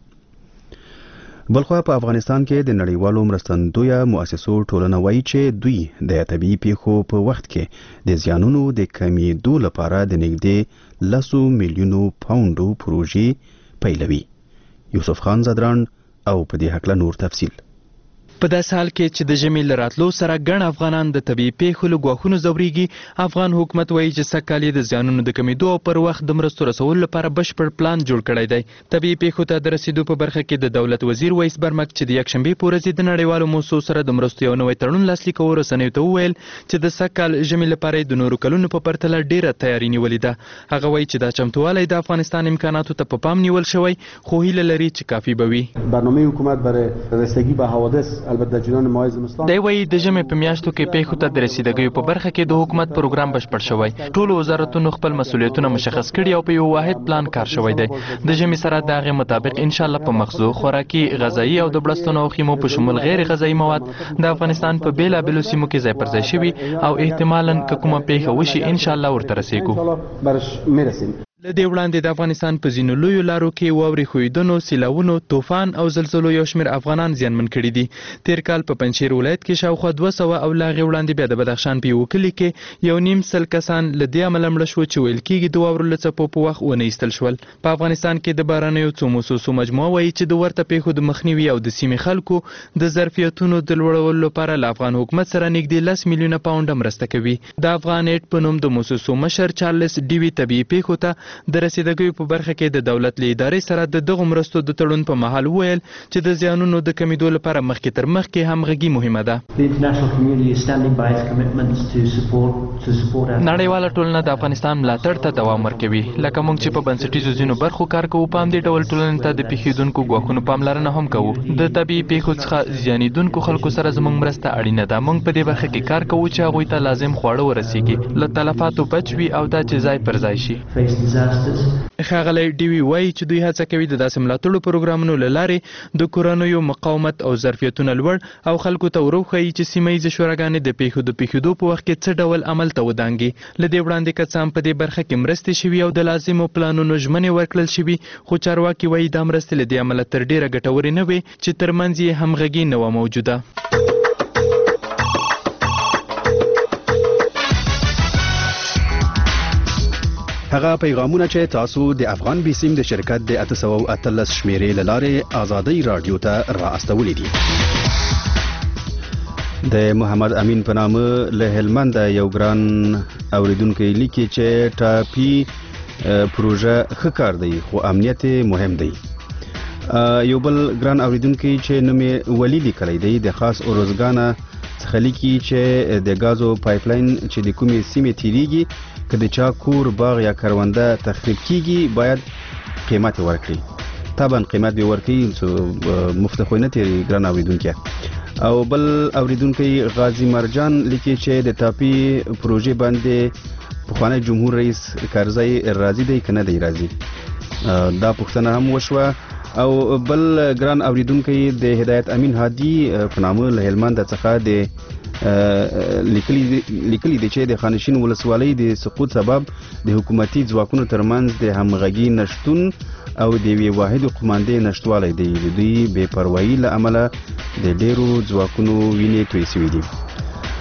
بلخوا په افغانستان کې د نړیوالو مرستندویه مؤسسو ټولنه وایي چې دوی د طبيعي پیښو په وخت کې د زیانونو د کمیدو لپاره د نږدې 10 میلیونو پاونډو پروژې پیلوي. یوسف خان زدران او په دې حق له نور تفصیل. په داسې حال کې چې د ژمي له راتلو سره ګڼ افغانان د طبيعي پیښو له ګواښونو ځورېږي، افغان حکومت وایي چې سږکال یې د زیانونو د کمیدو او پر وخت د مرستو رسولو لپاره بشپړ پلان جوړ کړی دی. طبيعي پیښو ته د رسیدو په برخه کې د دولت وزیر ویس برمک چې د یکشنبې په ورځ د نړیوالو موسسو سره د مرستو یو نوی تړون لاسلیک کول رسنیو ته وویل چې د سږکال ژمي لپاره د نورو کلونو په پرتله ډیره تیاری نیولې ده. هغه وایي چې دا چمتووالی د افغانستان امکاناتو ته په پام نیول شوی، خو هیله لري چې کافي به وي. برنامه حکومت برای رسیدگی به حوادث البته جنان مایز دی وایي د ژمي په میاشتو کې پیښو ته د رسیدګیو په برخه کې د حکومت پروګرام بشپړ شوی. ټولو وزارتونو خپل مسؤلیتونه مشخص کړي او په یو واحد پلان کار شوی دی. د ژمي سره د هغې مطابق ان شاء الله په مغزو، خوراکي، غذایي او د بړستنو او خیمو په شمول غیر غذایي مواد د افغانستان په بیلابیلو سیمو کې ځای پر ځای شوي او احتمالاً که کومه پیښه وشي ان شاء الله ورته رسیږو. له دې وړاندې د افغانستان په ځینو لویو لارو کې واورې ښویدنو، سیلاونو، طوفان او زلزلو یو شمېر افغانان زیانمن کړي دي. تیر کال په پنجشیر ولایت کې شاوخوا 200 او له هغې وړاندې بیا د بدخشان په یو کلي کې 1.5 کسان له دې امله مړه شوه چې ویل کېږي د واورو له څپو په وخت ونه ایستل شول. په افغانستان کې د بارانیو څو موسسو مجموعه وایي چې د ورته پیښو د مخنیوي او د سیمې خلکو د ظرفیتونو د لوړولو لپاره له افغان حکومت سره نږدې 10 میلیونه پاونډه مرسته کوي. د افغان ایډ په نوم د موسسو مشر چارلس ډیوي طبيعي پیښو ته د رسیدګیو په برخه کې د دولت له ادارې سره د دغو مرستو د تړون په مهال وویل چې د زیانونو د کمیدو لپاره مخکې تر مخکې همغږي مهمه ده. نړیواله ټولنه د افغانستان ملاتړ ته دوام ورکوي. لکه موږ چې په بنسټیزو ځینو برخو کار کوو، په همدې ډول ټولنې ته د پیښیدونکو ګواښونو پاملرنه هم کوو. د طبیعي پیښو څخه زیانیدونکو خلکو سره زموږ مرسته اړینه ده. موږ په دې برخه کې کار کوو چې هغوی ته لازم خواړه ورسیږي، له تلفاتو بچ وي او دا چې ځای پر ځای شي. ښاغلی ډیوي وایي چې دوی هڅه کوي د داسې ملاتړو پروګرامونو له لارې د کورنیو مقاومت او ظرفیتونه لوړ او خلکو ته وروښیي چې سیمه ییزې شوراګانې د پیښو د پیښېدو په وخت کې څه ډول عمل ته ودانګي. له دې وړاندې که څه هم په دې برخه کې مرستې شوي او د لازمو پلانونو ژمنې ورکړل شوي، خو چارواکي وایي دا مرستې له دې امله تر ډیره ګټورې نه وې چې ترمنځ یې همغږي نه وه موجوده. هغه پیغامونه چې تاسو د افغان بیسیم د شرکت د 813 شمیرې له لارې آزادۍ رادیو ته را استولې دي. د محمد امین په نامه له هلمند یو ګران اوریدونکو لیکي چې ټاپي پروژه ښه کار دی خو امنیت مهم دی. یو بل ګران اوریدونکو چې نوم ولی لیکلی دی د خاص اروزګانه څخه لیکي چې د غازو پایپلاین چې د کومې سیمې تیریږي که د چا کور، باغ یا کرونده تخریب کیږي باید قیمت ورکړي. طبعا قیمت به ورکړي، مفت خو نه تیری ګران اوریدونکي. او بل اوریدونکي غازی مرجان لیکي چې د ټاپي پروژې باندې پخوانی جمهور رئیس کرزی راضي دی که نه دی راضي. دا پوښتنه هم وشوه. او بل ګران اوریدونکي د هدایت امین هادي په نامه له هلمند څخه د لیکلي دي چې د خانشین ولسوالۍ د سقوط سبب د حکومتي ځواکونو ترمنځ د همغږي نشتون او د یوې واحدې قوماندې نشتوالی دی. د دوی بې پروایي له امله د ډیرو ځواکونو وینې تویې شوي دي.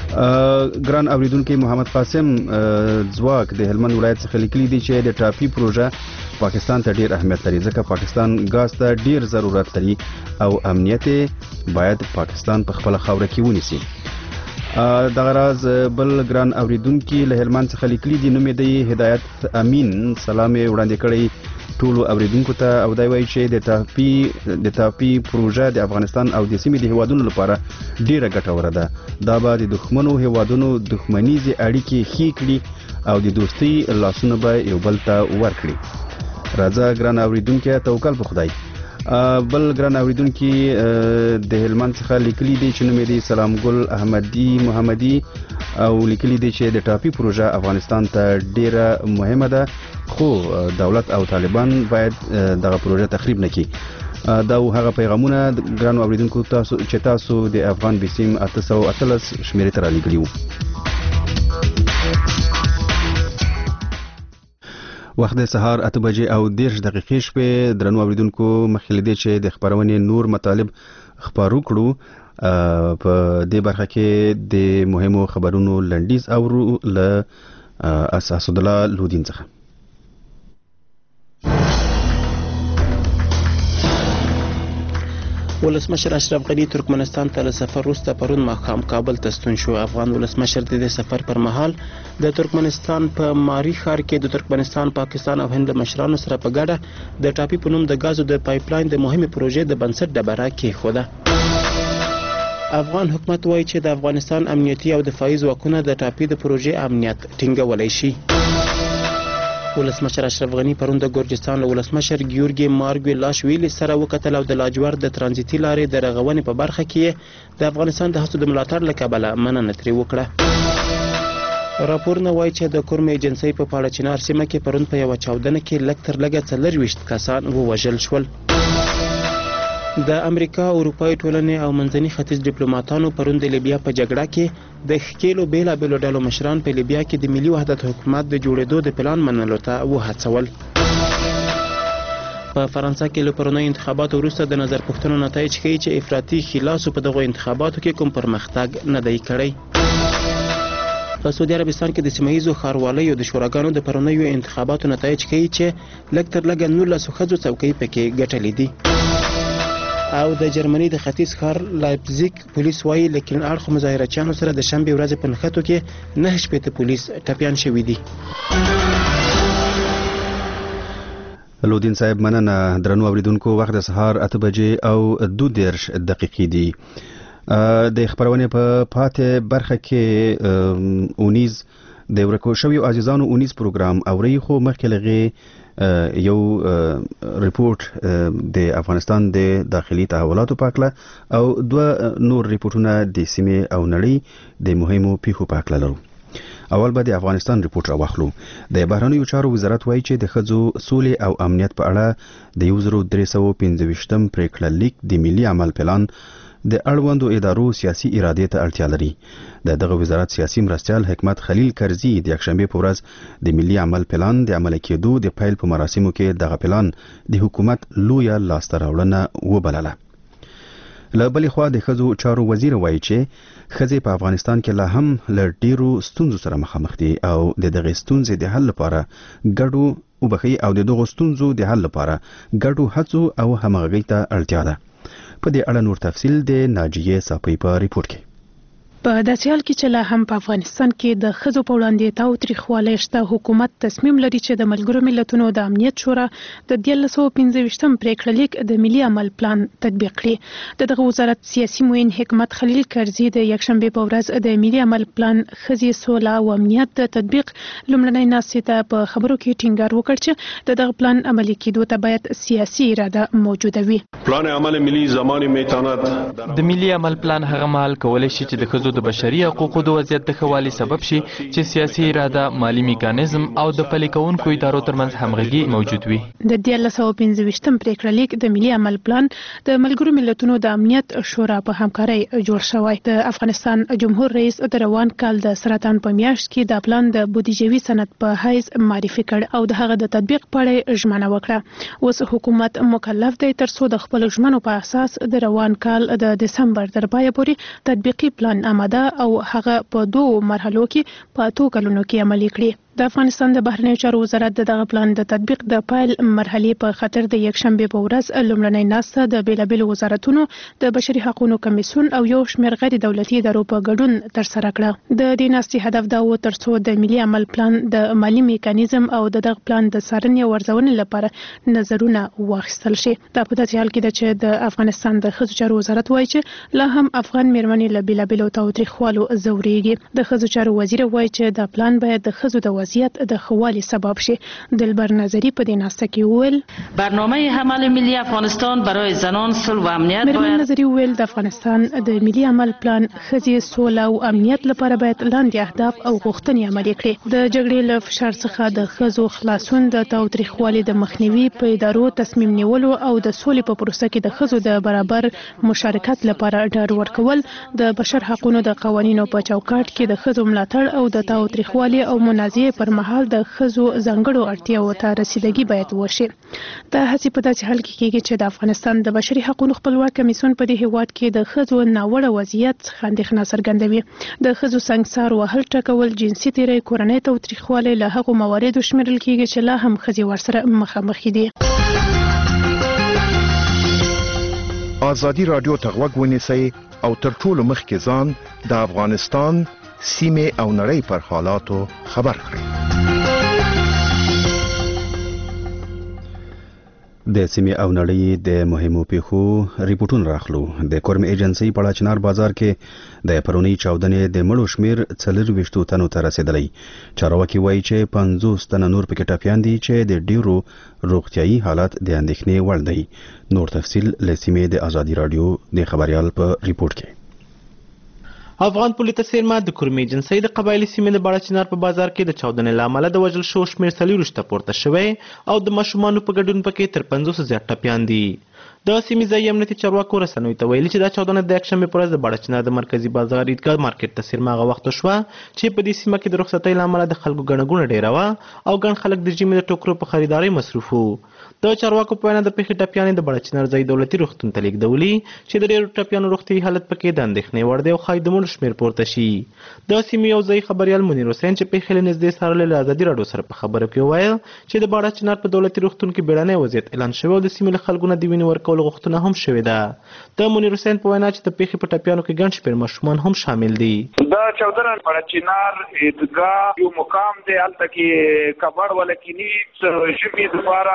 ګران اوریدونکو محمد قاسم ځواک د هلمند ولایت څخه لیکلي دي چې د ټاپي پروژه پاکستان ته ډیر اهمیت لري ځکه پاکستان غاز ته ډیر ضرورت لري او امنیت باید پاکستان په خپل خاوره کې ونیسي. دغه راز بل ګران اوریدونکو له هلمند څخه لیکلي دي نوم یې هدایت امین سلام وړاندې کړی ټولو اوریدونکو ته او دا وایي چې د ټاپي پروژه د افغانستان او د سیمې د هیوادونو لپاره ډیره ګټوره ده. دا به د دښمنو هیوادونو دښمنیزي اړیکې ښې کړي او د دوستۍ لاسونه به یو بل ته ورکړي. راځه ګران اوریدونکو توکل په خدای. بل ګران اوریدونکو د هلمند څخه لیکلي دي چې نوم یې سلام ګل احمدي محمدي او لیکلي دي چې د ټاپي پروژه افغانستان ته ډیره مهمه ده خو دولت او طالبان باید دغه پروژه تخریب نکړي. دا هغه پیغامونه ګران اوریدونکو تاسو چې تاسو د افغان بسیم 813 شمیرې ته رالیږلي وو. وخت د سهار 8 بجې او 10 دقیقې شپې درنو اوریدونکو مخکې لدی چې د خبرونې نور مطالب خبرو کړو په دې برخه کې د مهمو خبرونو لنډیز او له اساس الله لودین څخه. ولسمشر اشرف غنی ترکمنستان ته له سفر وروسته پرون ماښام کابل ته ستون شو. افغان ولسمشر د دې سفر پر مهال د ترکمنستان په ماری ښار کې د ترکمنستان، پاکستان او هند مشرانو سره په ګډه د ټاپي په نوم د غازو د پایپلاین د مهمې پروژې د بنسټ ډبره کېښوده. افغان حکومت وایي چې د افغانستان امنیتي او دفاعي ځواکونه د ټاپي د پروژې امنیت ټینګولی شي. ولسمشر اشرف غنی پرون د ګورجستان له ولسمشر ګیورګي مارګویلاشویلي سره وکتل او د لاجورد د ترانزیتي لارې د رغونې په برخه کې د افغانستان د هڅو د ملاتړ له کبله مننه ترې وکړه. راپورونه وایي چې د کورم ایجنسۍ په پاړه چنار سیمه کې پرون په یوه چاودنه کې لږ تر لږه 24 کسان ووژل شول. د امریکا، اروپایي ټولنې او منځني ختیځ ډیپلوماټانو پرون د لیبیا په جګړه کې د ښکېلو بېلابېلو ډلو مشران په لیبیا کې د ملي وحدت حکومت د جوړېدو د پلان منلو ته وهڅول. په فرانسه کې له پرونیو انتخاباتو وروسته د نظر پوښتنو نتایج ښیي چې افراطي خلاصو په دغو انتخاباتو کې کوم پرمختګ نه دی کړی. په سعودي عربستان کې د سیمه ییزو ښاروالۍ او د شوراګانو د پرونیو انتخاباتو نتایج ښیي چې لږ تر لږه 19 ښځو څوکۍ پکې ګټلې دي. او د جرمني د ختیځ ښار لایپزیګ پولیس وایي له کیڼ اړخو مظاهرچیانو سره د شنبې ورځې په نښتو کې 9 پولیس ټپیان شوي دي. لودین صاحب مننه. درنو اوریدونکو وخت د سهار 8 بجې او 2 دقیقې دي. د خبرونې په پاتې برخه کې اونیز د ورکو شویو عزیزانو اونیز پروګرام اوري خو مخکې لغه یو ریپورت د افغانستان د داخلي تحولاتو په اړه او 2 نور ریپورتونه د سیمې او نړۍ د مهمو پیښو په اړه لرو. اول به د افغانستان ریپورت راوخلو. د بهرنیو چارو وزارت وایي چې د ښځو سولې او امنیت په اړه د 1325م پریکړه لیک د ملي عمل پلان د اړوندو ادارو سیاسي اراده ته اړتیا لري. دغه وزارت سیاسي مرستیال حکمت خلیل کرزي د یکشنبه په ورځ د ملي عمل پلان د عمل کېدو د پیل په مراسمو کې دغه پلان د حکومت لویه لاسته راوړنه وبلله. له بلې خوا د ښځو چارو وزیر وایي چې ښځې په افغانستان کې لا هم له ډیرو ستونزو سره مخامخ دي او د دغه ستونزې د حل لپاره ګډو وبخي او د دغه ستونزو د حل لپاره ګډو هڅو او همغږۍ ته اړتیا ده. په دې اړه نور تفصیل د ناجیه صافی په ریپورت کې. په داسې حال کې چې لا هم په افغانستان کې د ښځو په وړاندې تاوتریخوالی شته، حکومت تصمیم لري چې د ملګرو ملتونو د امنیت شورا د 1325م پریکړه لیک د ملي عمل پلان تطبیق کړي. دغه وزارت سیاسي معین حکمت خلیل کرزي د یکشنبه په ورځ د ملي عمل پلان ښځې، سوله او امنیت د تطبیق لومړنۍ ناستې ته په خبرو کې ټینګار وکړ چې دغه پلان عملي کېدو ته باید سیاسي اراده موجوده وي. پلان عمل ملي زماني میتانات د ملي عمل پلان هغه مهال کولای شي چې د ښځو د بشري حقوقو د وضعیت د ښه والي سبب شي چې سیاسي اراده، مالي میکانیزم او د پلي کوونکو ادارو ترمنځ همغږي موجود وي. د 1325م پریکړه لیک د ملي عمل پلان د ملګرو ملتونو د امنیت شورا په همکارۍ جوړ شوی. د افغانستان جمهور رئیس د روان کال د سرطان په میاشت کې د پلان د بودیجوي سند په حیث معرفي کړ او د هغه د تطبیق په اړه ژمنه وکړه. اوس حکومت مکلف دی ترڅو د خپل ژمنو په اساس د روان کال د دسمبر تر پایه پورې تطبیقي پلان آماده او هغه په 2 مرحلو کې په 2 کلونو کې عملي کړي. د افغانستان د بهرنیو چارو وزارت دغه پلان د تطبیق د پایل مرحلې په خاطر د یکشنبه په ورځ لومړنۍ ناسته د بیلابیلو وزارتونو د بشري حقوقو کمیسیون او یو شمېر غیر دولتي ادارو په ګډون ترسره کړه. د دې ناستې هدف دا و ترڅو د ملي عمل پلان د مالی میکانیزم او دغه پلان د څارنې او ارزونې لپاره نظرونه واخیستل شي. دا په داسې حال کې ده چې د افغانستان د ښځو چارو وزارت وایي چې لا هم افغان میرمنې له بیلابیلو تاوتریخوالو ځورېږي. د ښځو چارو وزیر وایي چې دا پلان باید د ښځو د وضعیت د خوالي سبب شي. دلبر نظری په دې ناسته کې وویل برنامه عمل ملی افغانستان برای زنان صلح و امنیت باید نظری وویل د افغانستان د ملي عمل پلان ښځې سوله او امنیت لپاره باید لاندې اهداف او غوښتنې عملي کړي. د جګړې له فشار څخه د ښځو خلاصون، د تاوتریخوالي د مخنیوي، په ادارو تصمیم نیولو او د سولې په پروسه کې د ښځو د برابر مشارکت لپاره ډاډ ورکول، د بشر حقوقو د قوانینو په چوکاټ کې د ښځو ملاتړ او د تاوتریخوالي او منازعې پر مهال د ښځو ځانګړو اړتیاوو ته رسیدګي باید وشي. دا هڅې په داسې حال کې کېږي چې د افغانستان د بشري حقوقو خپلواک کمیسیون په دې هیواد کې د ښځو ناوړه وضعیت څخه اندېښنه څرګندوي. د ښځو سنګسار وهل، ټکول، جنسي تېری، کورنۍ تاوتریخوالی له هغو مواردو شمیرل کېږي چې لا هم ښځې ورسره مخامخ دي. ازادي رادیو ته غوږ ونیسئ او تر ټولو مخکې ځان د افغانستان سیمې او نړۍ پر حالاتو خبر کړئ. د سیمې او نړۍ د مهمو پیښو ریپورتونه راخلو. د کورم ایجنسی په چنار بازار کې د پرونی چاودنې د مړو شمیر 24 تنو ته رسیدلی. چارواکي وایي چې 50 تنه نور پکې ټپیان دي چې د ډیرو روغتیايي حالات د اندېښنې وړ دی. نور تفصیل له سیمې د ازادي رادیو د خبريال په ریپورت کې. افغان پولیس سیمه د کورم ایجنسی د قبایلی سیمې د باړچنار په بازار کې د چاودنې لامل د وژل شو شمیر 40 ته پورته شوی او د ماشومانو په ګډون پکې تر 50 زیات ټپیان دي. د سیمې ځای امنیتي چارواکو رسنیو ته ویلي چې دا چاودنه د یکشنبه پر ورځ د باړچنار د مرکزی بازار عیدګاه مارکیټ ته سیرماغه وخت شوه چې په دې سیمه کې د رخصتۍ لامل د خلکو ګڼه ډیره وه او ګڼ خلک د ژمي د ټوکرو په خریدارۍ مصروف وو. د چارواکو په وینا د پیښې ټپیانې د باړچنار ځای دولتي روغتون ته لیږدولي چې د ډیرو ټپیانو روغتیايي حالت پکې د اندېښنې وړ دی او ښایي د مړو شمیر پورته شي. د سیمې یو ځای خبریال منیر حسین چې پیښې له نږدې څارلې له ازادي راډیو سره په خبرو کې وویل چې د باړچنار په دولتي روغتون کې بیړنی وضعیت اعلان شوی او د سیمې له خلکو نه د وینې ورکولو غوښتنه هم شوې ده. د منیر حسین په وینا چې د پیښې په ټپیانو کې ګڼ شمېر ماشومان هم شامل دي. دا چودره باړچنار عیدګاه یو مقام دی، هلته کې کباړ ولکینی ژمي دپاره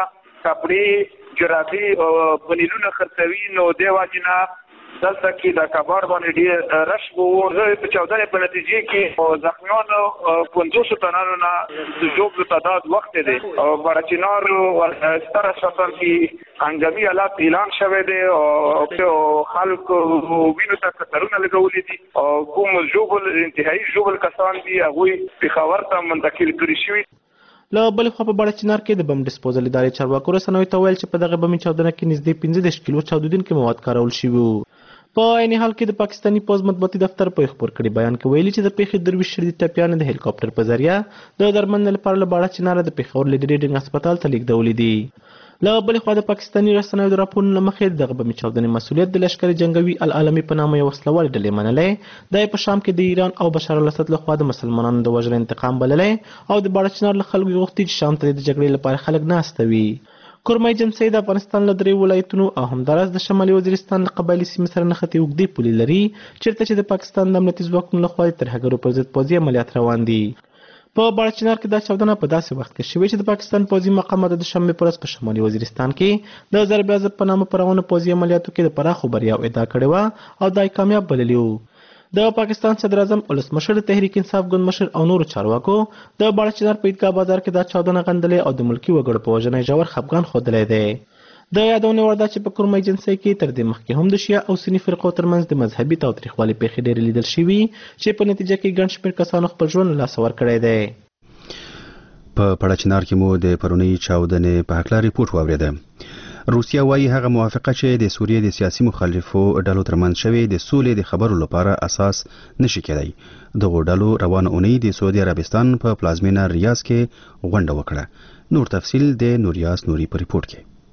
کپړې جرابې او پنیرونه خرڅوي. نو دې واجنه دلته کې د کباړ باندې ډېر رش و. په چودنې په نتیجې کې زخمیانو 50 تنانو نه د ژوبلو تعداد وخت دی او باړچنار ستر اسپتال کې هنګامي حالات اعلان شوی دی او خلکو وینو ته کترونه لګولي دي او کوم ژوبل انتهایی ژوبل کسان دي هغوی پېښور ته منتقل کړي شوي. له بلې خوا په باړچنار کې د بم ډسپوزل ادارې چارواکو رسنیو ته ویل چې په دغه بمي چاودنه کې نږدې 15 کیلو چاودېدونکي مواد کارول شوي وو. په عین حال کې د پاکستاني پوځ مطبوعاتي دفتر په خبر کړي بیان کې ویلي چې د پیښې 23 شدید ټپیان د هلیکاپټر په ذریعہ د درملنې لپاره له باړچنار د پېښور لیډریډینګ هسپتال ته لیږدولي دي. له بلې خوا د پاکستاني رسنیو د راپورونو له مخې دغه بمي چاودنې مسؤلیت د لشکري جنګوي العالمي په نامه یو وسلوالې ډلې منلی دی په شام کې د ایران او بشار الاسد لخوا د مسلمانانو د وژنې انتقام بللی او د باړچنار له خلکو غوښتي چې شام ته د جګړې لپاره خلک ناسته وي. کورم ایجنسی د افغانستان له 3 ولایتونو او همداراز د شمالي وزیرستان له قبایلي سیمې سره نښتې اوږدې پولې لري چیرته چې د پاکستان د امنیتي ځواکونو لخوا د ترهګرو پر ضد پوځي عملیات روان دي. په باړچنار کې دا چاودنه په داسې وخت کې شوې چې د پاکستان پوځي مقاماتو د شنبې په ورځ په شمالي وزیرستان کې د ضرب عضب په نامه په روانو پوځي عملیاتو کې د پراخو بریاو ادعا کړې وه او دا یې کامیاب بللي وو. د پاکستان صدر اعظم ولسمشر تحریک انصاف ګوند مشر او نورو چارواکو د باړچنار په عیدګاه بازار کې دا چاودنه غندلې او د ملکي وګړو په وژنه ژور خفګان ښودلی دی. د یادونې وړ ده چې په کورم ایجنسی کې تر دې مخکې هم د شیعه او سني فرقو ترمنځ د مذهبي تاوتریخوالي پیښې ډېرې لیدل شوي چې په نتیجه کې ګڼ شمېر کسانو خپل ژوند له لاسه ورکړی دی. په باړچنار کې مو د پرونی چاودنې په هکله ریپورت واورېده. روسیا وايي هغه موافقه چې د سوریې د سیاسي مخالفو ډلو ترمنځ شوې د سولې د خبرو لپاره اساس نشي کېدای. دغه ډلو روانه اونۍ د سعودي عربستان په پلازمینه ریاض کې غونډه وکړه. نور تفصیل د نوریاس نوري په ریپورت کې.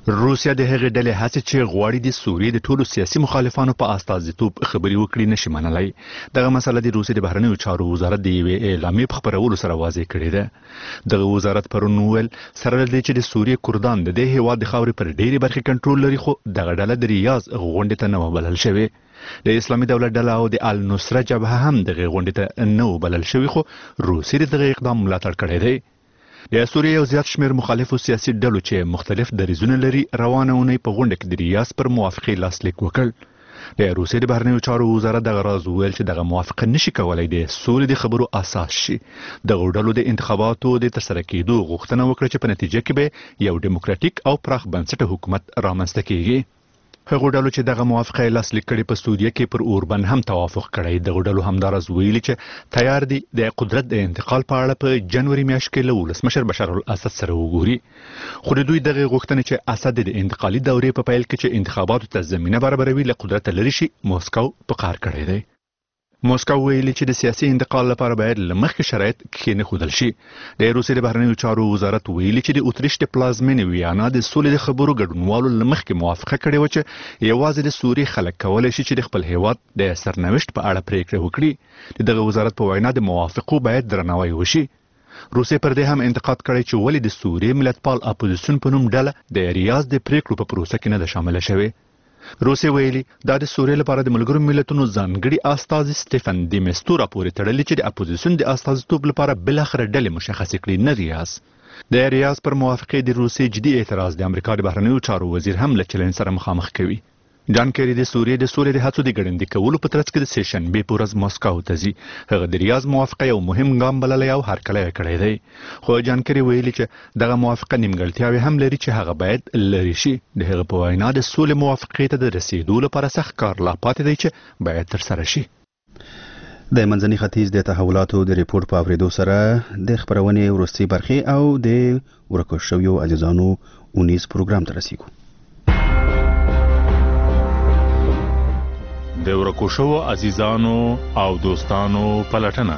روسیا د هغې ډلې هڅې چې غواړي د سوریې د ټولو سیاسي مخالفانو په استازیتوب خبرې وکړي نشي منلی. دغه مسله د روسیې د بهرنیو چارو وزارت د یوې اعلامیې په خپرولو سره واضح کړې ده. دغه وزارت پرون وویل سره له دې چې د سوریې کردان د دې هیواد د خاورې پر ډېرې برخې کنټرول لري، خو دغه ډله د ریاض غونډې ته نه وه بلل شوې. د اسلامي دولت ډله او د النصره جبهه هم دغه غونډې ته نه و بلل شوي، خو روسیې د دغه اقدام ملاتړ کړی دی. د سوریې یو زیات شمېر مخالفو سیاسي ډلو چې مختلف دریځونه لري روانه اونۍ په غونډه کې د ریاض پر موافقې لاسلیک وکړ. د روسیې د بهرنیو چارو وزارت دغه راز وویل چې دغه موافقه نشي کولای د سولې د خبرو اساس شي. دغه ډلو د انتخاباتو د ترسره کېدو غوښتنه وکړه چې په نتیجه کې به یو ډیموکراټیک او پراخ بنسټه حکومت رامنځته کیږي. هغو ډلو چې دغه موافقه لاسلیک کړې په سوریه کې پر اوربند هم توافق کړی. دغه ډلو همداراز ویلي چې تیار دي د قدرت د انتقال په اړه په جنوري میاشت کې له ولسمشر بشار الاسد سره وګوري. خو د دوی دغه غوښتنې چې اسد د انتقالي دورې په پیل کې چې انتخاباتو ته زمینه برابروي له قدرت لري شي موسکو په قهر کړی دی. موسکو ویلي چې د سیاسي انتقال لپاره باید له مخکې شرایط کښېنښودل شي. د روسیې د بهرنیو چارو وزارت ویلي چې د اتریش د پلازمینې ویانا د سولې د خبرو ګډونوالو له مخکې موافقه کړې وه چې یوازې د سوریې خلک کولی شي چې د خپل هیواد د سرنوشت په اړه پریکړه وکړي. د دغه وزارت په وینا د موافقو باید درناوی وشي. روسیې پر دې هم انتقاد کړی چې ولې د سوریې ملتپال اپوزیسیون په نوم ډله د ریاض د پریکړو په پروسه کې نه ده شامله شوې. روسیې ویلي دا د سوریې لپاره د ملګرو ملتونو ځانګړي استازي سټیفن دی میستورا پورې تړلي چې د اپوزیسیون د استازیتوب لپاره بلاخره ډلې مشخصې کړي نه ریاض. د ریاض پر موافقې د روسیې جدي اعتراض د امریکا د بهرنیو چارو وزیر هم له چلنج سره مخامخ کوي. جان کیری د سوریې د سولې د هڅو د ګړندي کولو په ترڅ کې د سیشنبې په ورځ موسکو ته ځي. هغه د ریاض موافقه یو مهم ګام بللی او هرکلی یې کړی دی. خو جان کیری ویلي چې دغه موافقه نیمګړتیاوې هم لري چې هغه باید لرې شي. د هغه په وینا د سولې موافقې ته د رسیدو لپاره سخت کار لا پاتې دی چې باید ترسره شي. د منځني ختیځ د تحولاتو د ریپورت په اورېدو سره د خپرونې وروستۍ برخې او د ورکو شویو عزیزانو اونیز پروګرام ته رسیږو. د ورکو شوو عزیزانو او دوستانو پلټنه.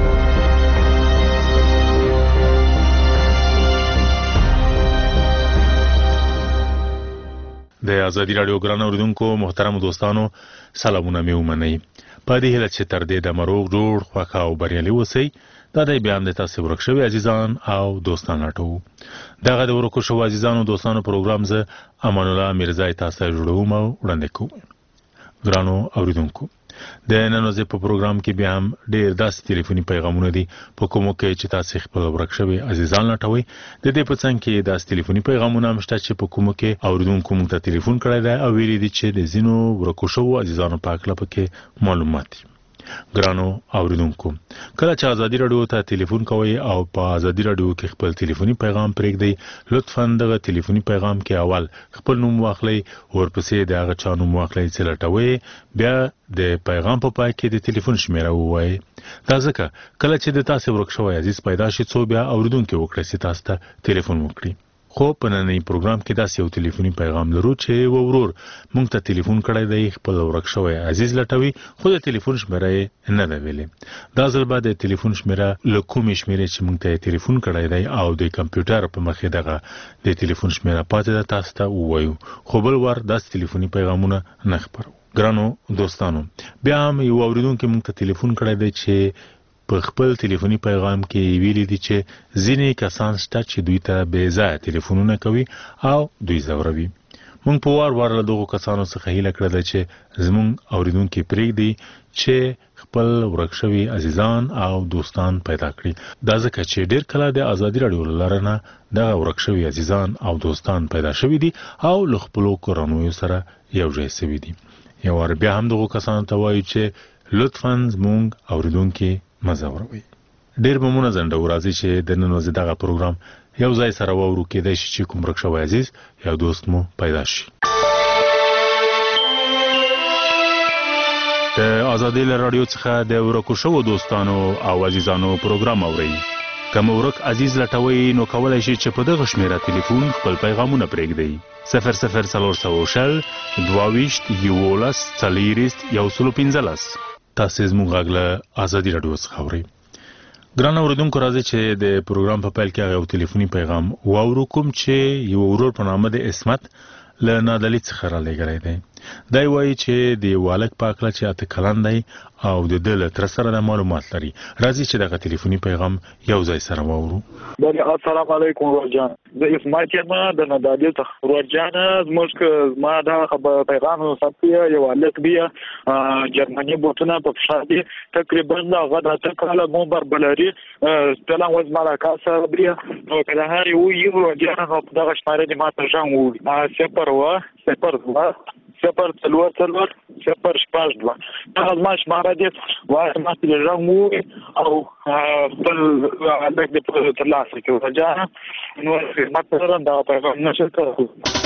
د ازادي راډیو ګران اوریدونکو محترم دوستانو سلامونه مې ومنئ. په دې هیله چې تر دې د مروغ جوړ خوښ او بریالي اوسئ. دا د بیان د تاسو ورک شوي عزیزان او دوستان راټو. دغه د ورکو شوو عزیزانو دوستانو پروګرام زه امان الله میرزای تاسو ته جوړوم او وړاندې کوم. ګرانو اوریدونکو د نن ورځې په پروګرام کې بیا هم ډېر داسې ټلیفوني پیغامونه دي په کومو کې چې تاسو خپل ورک شوي عزیزان لټوئ. د دې په څنګ کې داسې ټلیفوني پیغامونه هم شته چې په کومو کې اوریدونکو موږ ته ټلیفون کړی دی او ویلي دي چې د ځینو ورکو شوو عزیزانو په هکله پکې معلومات دي. ګرانو اوریدونکو کله چې ازادي راډیو ته ټلیفون کوئ او په ازادي راډیو کې خپل ټلیفوني پیغام پرېږدئ لطفا دغه ټلیفوني پیغام کې اول خپل نوم واخلئ ورپسې د هغه چا نوم واخلئ چې لټوئ بیا د پیغام په پای کې د ټلیفون شمیره ووایئ. دا ځکه کله چې د تاسو ورک شوی عزیز پیدا شي څو بیا اوریدونکي وکړي چې تاسو ته ټلیفون وکړي. خو په نننی پروګرام کې داسې یو ټلیفوني پیغام لرو چې ورور مونږ ته ټلیفون کړی دی خپل ورک شوی عزیز لټوي خو د ټلیفون شمیره یې نه ده ویلې. دا ځل به د ټلیفون شمیره له کومې شمیرې چې مونږ ته ټلیفون کړی دی او د کمپیوټر په مخ یې دغه د ټلیفون شمیره پاتې ده تاسو ته ووایو خو بل وار داسې ټلیفوني پیغامونه نه خپرو. ګرانو دوستانو بیا هم یو اوریدونکي مونږ ته ټلیفون کړی دی چې په خپل ټلیفوني پیغام کې ویلي دي چې ځینې کسان شته چې دوی ته بې ځایه ټلیفونونه کوي او دوی ځوروي. موږ په وار له دغو کسانو څخه هیله کړې ده چې زموږ اوریدونکي پرېږدي چې خپل ورک شوي عزیزان او دوستان پیدا کړي. دا ځکه چې ډېر کله د ازادي راډیو له لارې نه دغه ورک شوي عزیزان او دوستان پیدا شوي دي او له خپلو کورنیو سره یو ځای شوي دي. یو وار بیا هم دغو کسانو ته وایو چې لطفا زموږ اوریدونکي مزوروي. ډېر به مونږ زنده ورازي چې د نن ورځې دغه پروګرام یو ځای سره وورو کېدای شي چې کوم ورک شوی عزیز یا دوست مو پیدا شي. د ازادي راډیو څخه د ورکو شوو دوستانو او عزیزانو پروګرام اورئ. که مو ورک عزیز لټوئ نو کولی شئ چې په دغه شمیره ټلیفون خپل پیغامونه پرېږدئ 0040 22 11 40 115. تاسو زموږ غږ له ازادي راډیو څخه اورئ. ګران اوریدونکو راځي چې د پروګرام په پیل کې هغه ټلیفوني پیغام واورو کوم چې یو ورور په نامه د اسمت له نادلي څخه را لګړی دی. دا وایي چې د والک پاکله چې اته کلن دی او د دل تر سره د معلومات لري. راځي چې دغه ټلیفوني پیغام یو ځای سره واورو. السلام علیکم ورجان. د اسمت یم د نادلي څخه ورجان زموږ ما دا پیغام سپیا یو والک بیا جرمني بوتونه په شادي تقریبا هغه د تکاله مو بربلري ستلان وز مالاکا سره بیا نو کله هر یو ورجان په دغه شماره د ماته ژوند وو سپر وا سپر وا سپر تلوار سپر شپاش دوا هغه ما شماره دي واه ما ته ژوند وو او بل عندك د تلاسه کې ورجان نو خدمت سره دا پیغام نشه کړو.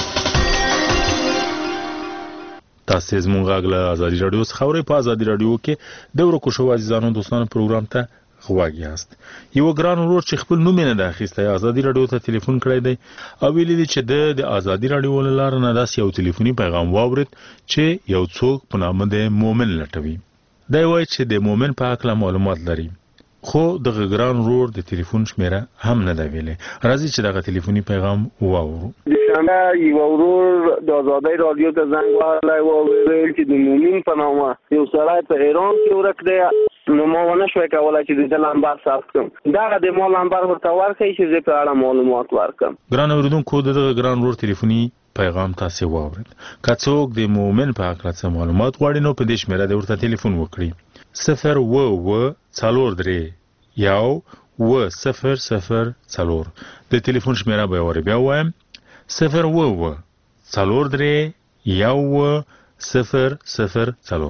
تاسو زموږ غاغله ازادي رادیو څخه اورئ. په ازادي رادیو کې د ورکو شو عزیزانو دوستانو پروګرام ته غواړی یاست. یو ګران ورور چې خپل نوم نه د اخیسته ازادي رادیو ته ټلیفون کړی دی او ویل دي چې د ازادي رادیو لاره نه داس یو ټلیفوني پیغام واورید چې یو څوک په نامه د مومن لټوي. دا وایي چې د مومن په اړه معلومات لري خو د ګران ورور د ټلیفون شمیره هم نه دی ویلي. راځي چې دغه ټلیفوني پیغام واورو. یو ورور د ازادي رادیو ته زنګ وهلی و ویل چې د مومن په نامه یو سړی په ایران کې ورک دی نو ما ونه شوی کولی چې د نمبر ثبت کړم. دغه د ما نمبر ورته ورکړئ چې زه په اړه معلومات ورکړم. ګران اورېدونکو د دغه ګران ورور ټلیفوني پیغام تاسو واورید. که څوک د مومن په اړه څه معلومات غواړي نو په دې شمیره د ورته ټلیفون وکړي 0 یو و 0 د ټلیفون شمیره به ور بیا وایم 0 و یو و 0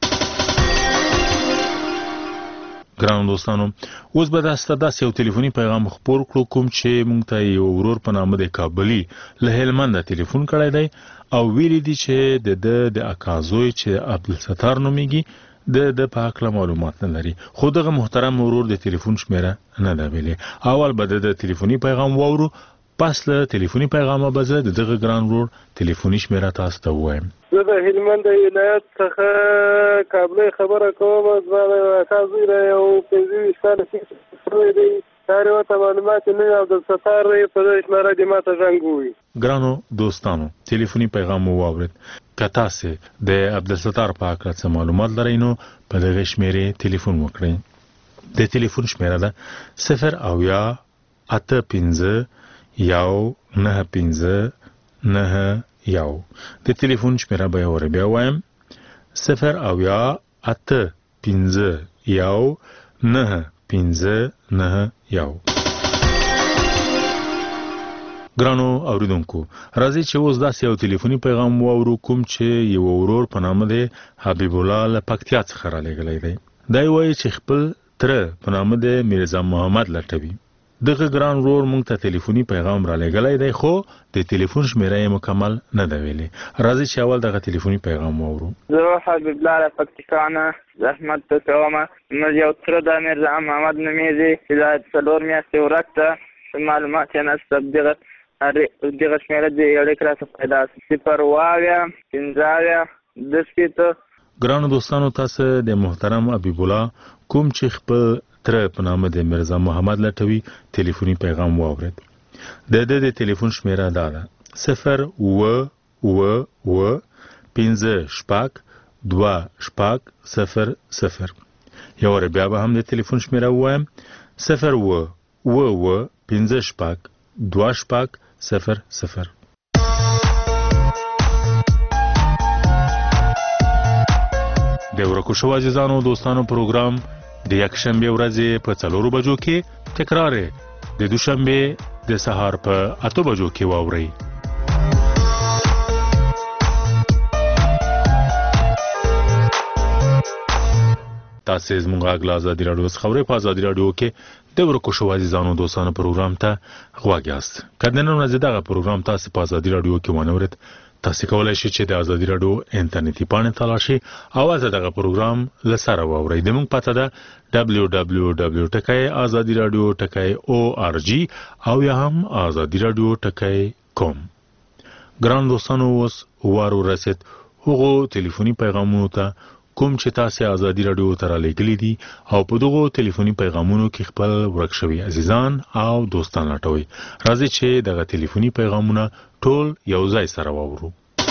ګران دوستانو اوس به داسې یو ټلیفوني پیغام خپور کړو کوم چې مونږ ته یو ورور په نامه د کابلی له هلمند ټلیفون کړی دی او ویلي دي چې د اکازوی چې عبدالستار نومیږي د پاکله معلومات نه لري خو دغه محترم ورور د ټلیفون شمیره نه ده ویلي. اول به د ټلیفوني پیغام واورو پس له ټلیفوني پیغامه به زه دغه ګران ورور ټلیفوني شمیره تاسو ته ووایم. زه د هلمند ولایت څخه کابلی خبره کوم. زما د اکازوی را یو 25 کاله کېږي دی هر یو ته معلومات نه عبدالستار په دې شماره د ماته زنګ ووهي. ګرانو دوستانو ټلیفوني پیغام مو واورید. که تاسو د عبدالستار په اړه څه معلومات لرئ نو په دغه شمیرې ټلیفون وکړئ. د ټلیفون شمیره ده 0 د ټلیفون شمیره به ور بیا وایم 0 ګرانو اوریدونکو راځي چې اوس داسې یو ټلیفوني پیغام واورو کوم چې یو ورور په نامه دی حبیب الله له پکتیا څخه را لګلی دی. دا وایي چې خپل تره په نامه دی میرزا محمد لټوي. دغه ګران ورور مونږ ته ټلیفوني پیغام را لګلی دی خو د ټلیفون شمیره یې مکمل نه ده ویلي. راځي چې اول دغه ټلیفوني پیغام واورو. زه حبیب الله له پکتیا نه زحمت کوم. زموږ یو تره د میرزا محمد نومیږي چې دا 4 میاشتې ورک ده معلومات یې نشته. دغه شمیره د یوې کلاسه پیدا 0 15 ګرانو دوستانو تاسو د محترم حبیب الله کوم چې خپل تره په نامه د میرزا محمد لټوي ټلیفوني پیغام واورید. د ټلیفون شمیره دا ده 0 و 15 2 0 یو ور بیا به هم د ټلیفون شمیره وایم 0 و 15 2 0 د ورکو شو عزیزانو دوستانو پروګرام د یکشنبه ورځې په 4 بجو کې تکرار د دوشنبه د سهار په 8 بجو کې واوري. تاسو زموږ غاغلا ازادي رادیو څخه خبرې په ازادي رادیو کې د ورکو شو عزیزانو دوستانو پروګرام ته غواړی یاست. کله نن ورځ دغه پروګرام تاسو په ازادي رادیو کې ونورید. تاسو کولای شئ چې د ازادي رادیو انټرنیټي پاڼه تلاشي او دغه پروګرام لسره واورئ. د موږ پته ده www.azadiradio.org او یا هم azadiradio.com. ګران دوستانو اوس وارو رسید هغه ټلیفوني پیغامونو ته کوم چې تاسو ازادي رادیو ته رالیږلي دي او په دغه ټلیفوني پیغامونو کې خپل ورک شوي عزیزان او دوستان لټوي. راځي چې دغه ټلیفوني پیغامونه ټول یو ځای سره واورو.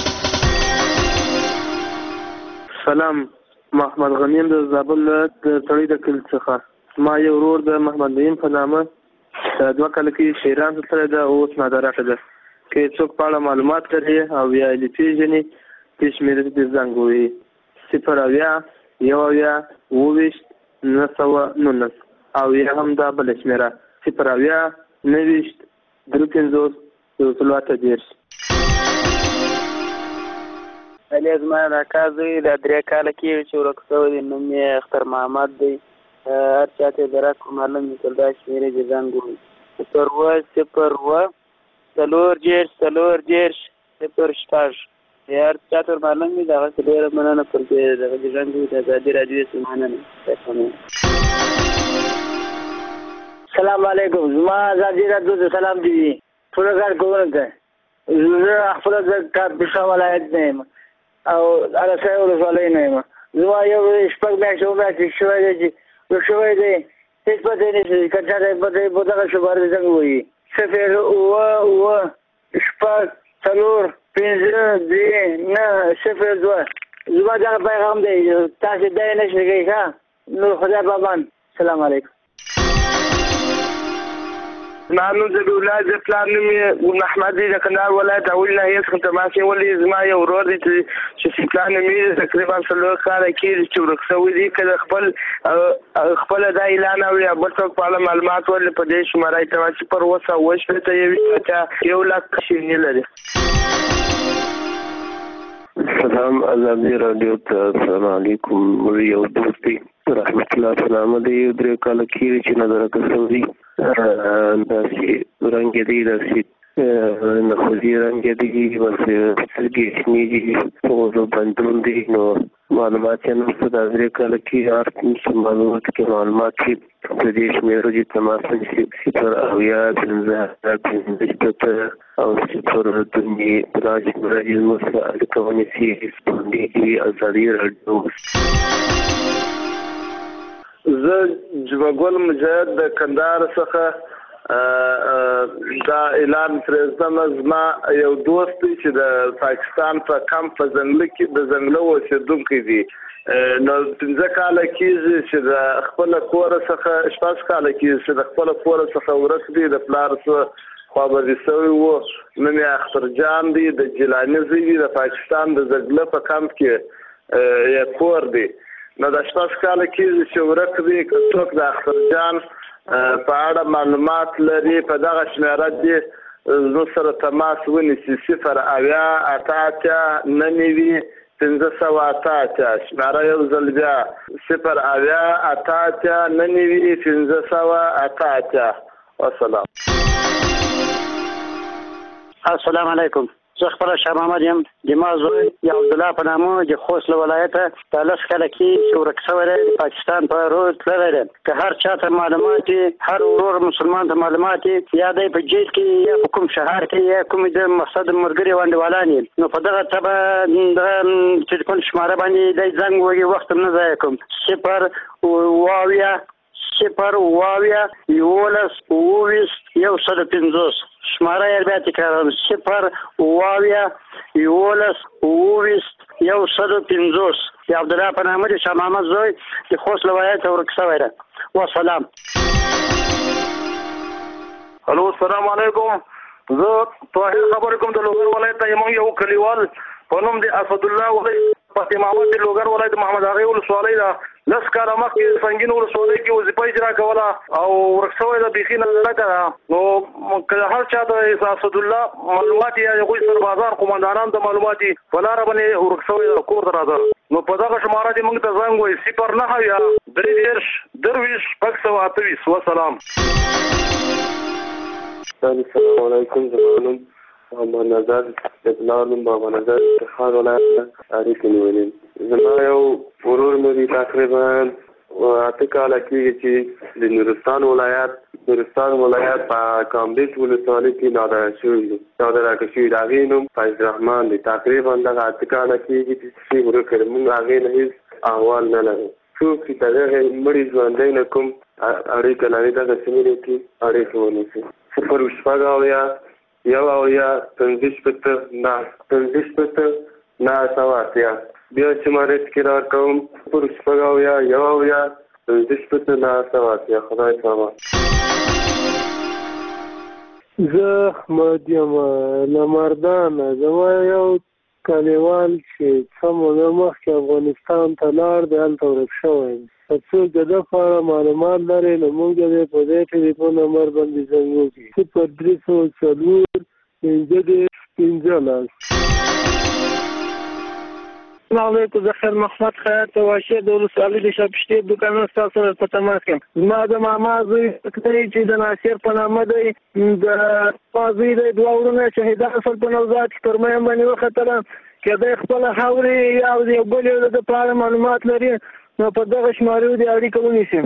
سلام، محمد غنیم د زابل د تړي د کل څخه. ما یو ورور د محمد نعیم په نامه 2 کال کې شیران سره د اوس نادراته ده. کې څوک په اړه معلومات لري او یا لیپیژني پیش مې د زنګ وي 0 یو یا 919 او یا هم دا بل شمیره 0 9 علی زما راکازي د 3 کال کې چې ورکسو دي نوم یې اختر محمد دی. هر چاته درک معلوم کړه شمیره د زنګ وي 0 سلور جیرش هر چاته معلوم دی. دا ډېر مننه پر دې د زنګ وي د ازادي رادیو سمانه. السلام علیکم. زما ازادي رادیو سلام دی پروګرام کوونکی زه خپل د کاپیسا ولایت نه او علاسه ولسوالۍ نه یم. زما یو شپږ میاشتې شوی دی هېڅ پته یې نشته که چاته یې پته یې په دغه شماره د زنګ ووهي 0 شپږ 4 5 2 9 0 2. زما دغه پیغام دی تاسې دا یې نشئ کوئ ښه. نو خدای پامان. السلام علیکم. نانو د ولایت د پلان نوم احمد دی د کندهار ولایت اول نه هیڅ څه تماسي ولې زما یو ورور دی چې پلان نوم تقریبا 3 کال کې چې ورکسوي دي کله خپل د اعلان او یا بل څه په اړه معلومات ولې په دې شماره تماسي پر وسه وښه ته یو لک شي لري. سلام ازادي رادیو ته السلام علیکم. یو دوستي رحمت الله سلام دی 3 کال کې چې نظر کسوي داسې رنګ دی داسې نخوځي رنګ دی بس سترګې شنې دي او بندون دي. نو معلومات یې نشته د 3 کال کې هر معلومات کې معلومات چې په دې شمېرو چې تماس نیسي 0 یا 15 او 0 دنیا راج مراجع مسائل کوونی سي سپوندي ازادي رادیو. زه جوګل مجاهد د کندهار څخه دا اعلان پرېږدم. زما یو دوست دی چې د پاکستان په کمپ په ځنګل کې د ځنګله اوسېدونکی دی. نو 15 کاله کېږي چې د خپل کور څخه 14 کاله کېږي چې د خپل کور څخه ورک دی. د پلار څخه خوابدي شوی و. نوم یې اختر جان دی د جیلاني زوی د پاکستان د ځنګله په کمپ کې یې کور دی. نو د 14 کاله کېږي چې ورک دی. که څوک د اختر جان په اړه معلومات لري په دغه شمېره دې زموږ سره تماس ونیسي 0 8 9 588 شمېره یو ځل بیا 0 8 9 588. والسلام. السلام علیکم. زه خپل شاه محمد یم د ما زوی یا عبدالله په نامه د خوست له ولایته د 10 کاله کې چې ورک شوی دی د پاکستان په روډ تللی دی. که هر چا ته معلومات هر ورور مسلمان ته معلومات یا دی په جیل کې یا په کوم شهر کې یا کوم د مقصد مرګري وانډوالان نو په دغه تبه د ټلیفون شماره باندې د زنګ وږي وخت نه ضایع کوم 0 11 150 شماره یې بیا تکراروم 0 11 150 د عبدالله په نامه د شاه محمد زوی د خوست له ولایته ورک شوی دی. والسلام. الو السلام علیکم. زه طاهر خبرې کوم د لوګر ولایت یم. یو کلیوال په نوم د اسد الله ولایت فاطمه محمد د لوګر ولایت محمد هغه ولسوالۍ ده 10 کاله مخکې سنگین ولسوالۍ کې وظیفه اجرا کوله او ورک شوی د بیخي نه لګه. نو که هر چا د اسد الله معلومات یا هغوی سربازان قومندانان د معلومات په لاره باندې ورک شوی د کور ته راځه نو په دغه شماره دې موږ ته زنګ وایي 0 9 یا 3 528. والسلام. السلام علیکم. زمانم محمد نظر ابنانم بابا نظر خان ولایت اړیکې نیولې. زما یو ورور مې دی تقریبا 8 کاله کېږي چې د نورستان ولایت په کامدیش ولسوالۍ کې نادره شوی دی. نادره شوی د هغې نوم فیض رحمان دی. تقریبا دغه 8 کاله کېږي چې ورک کړی. موږ هغې نه هېڅ احوال نه لري. څوک چې دغه مړي ژوندی نه کوم اړیکه لري دغه سیمې کې اړیکه ونیسي. 0 یو اویا 15 نه سواتیا بیا چې مارت کې را کوم 0 یو اویا 15 نه سواتیا. خدای سامان. زه احمد یم له مردانه. زما یو کلیوال چې څه موده مخکې افغانستان ته لاړ دی هلته ورک شوی. که څوک د ده په اړه معلومات لري نو موږ د دې په دې ټلیفون نمبر باندې زنګ وکړي 0304 السلام علیکم. زه خیر محمد خیاط واشي د ولسوالۍ د شاپشتې دوکانه ستاسو سره په تماس یم. زما د ماما زوی دی چې د ناصر په نامه دی. د ما زوی دی 2 وروڼه شهیدان شول په نوزاد کې پر میم باندې وختله که دی خپله خاورې یا یو بل یو د په اړه معلومات لري نو په دغه شماریو د اړیکه ونیسي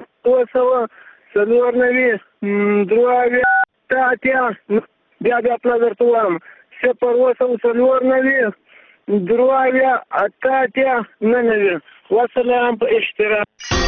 294 بیا پلا درته وایم 0 دروازه اتاتیا نه وسلام په اشتراک.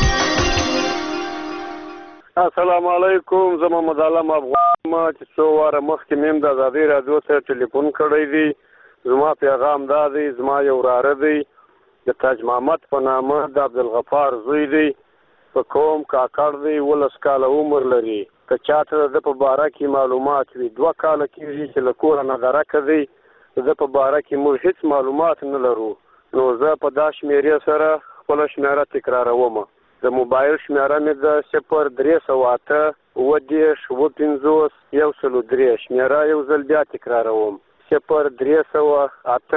السلام علیکم. زه محمد علم افغان ما چې څو واره مخکې میم د ازادۍ راډیو ته ټلیفون کړی دی. زما پیغام دا دی زما یو وراره دی د تاج محمد په نامه د عبدالغفار زوی دی په قوم کاکړ دی 19 کاله عمر لري. که چاته د په باره کې معلومات وي 2 کاله کېږي چې له کوره نه درکه دی زه په باره کې موږ هیڅ معلومات نه لرو نو زه په دا شمیرې سره خپله شمیره تکراروم. د موبایل شمیره مې د 0308 90 103 شمیره یو ځل بیا تکراروم 0308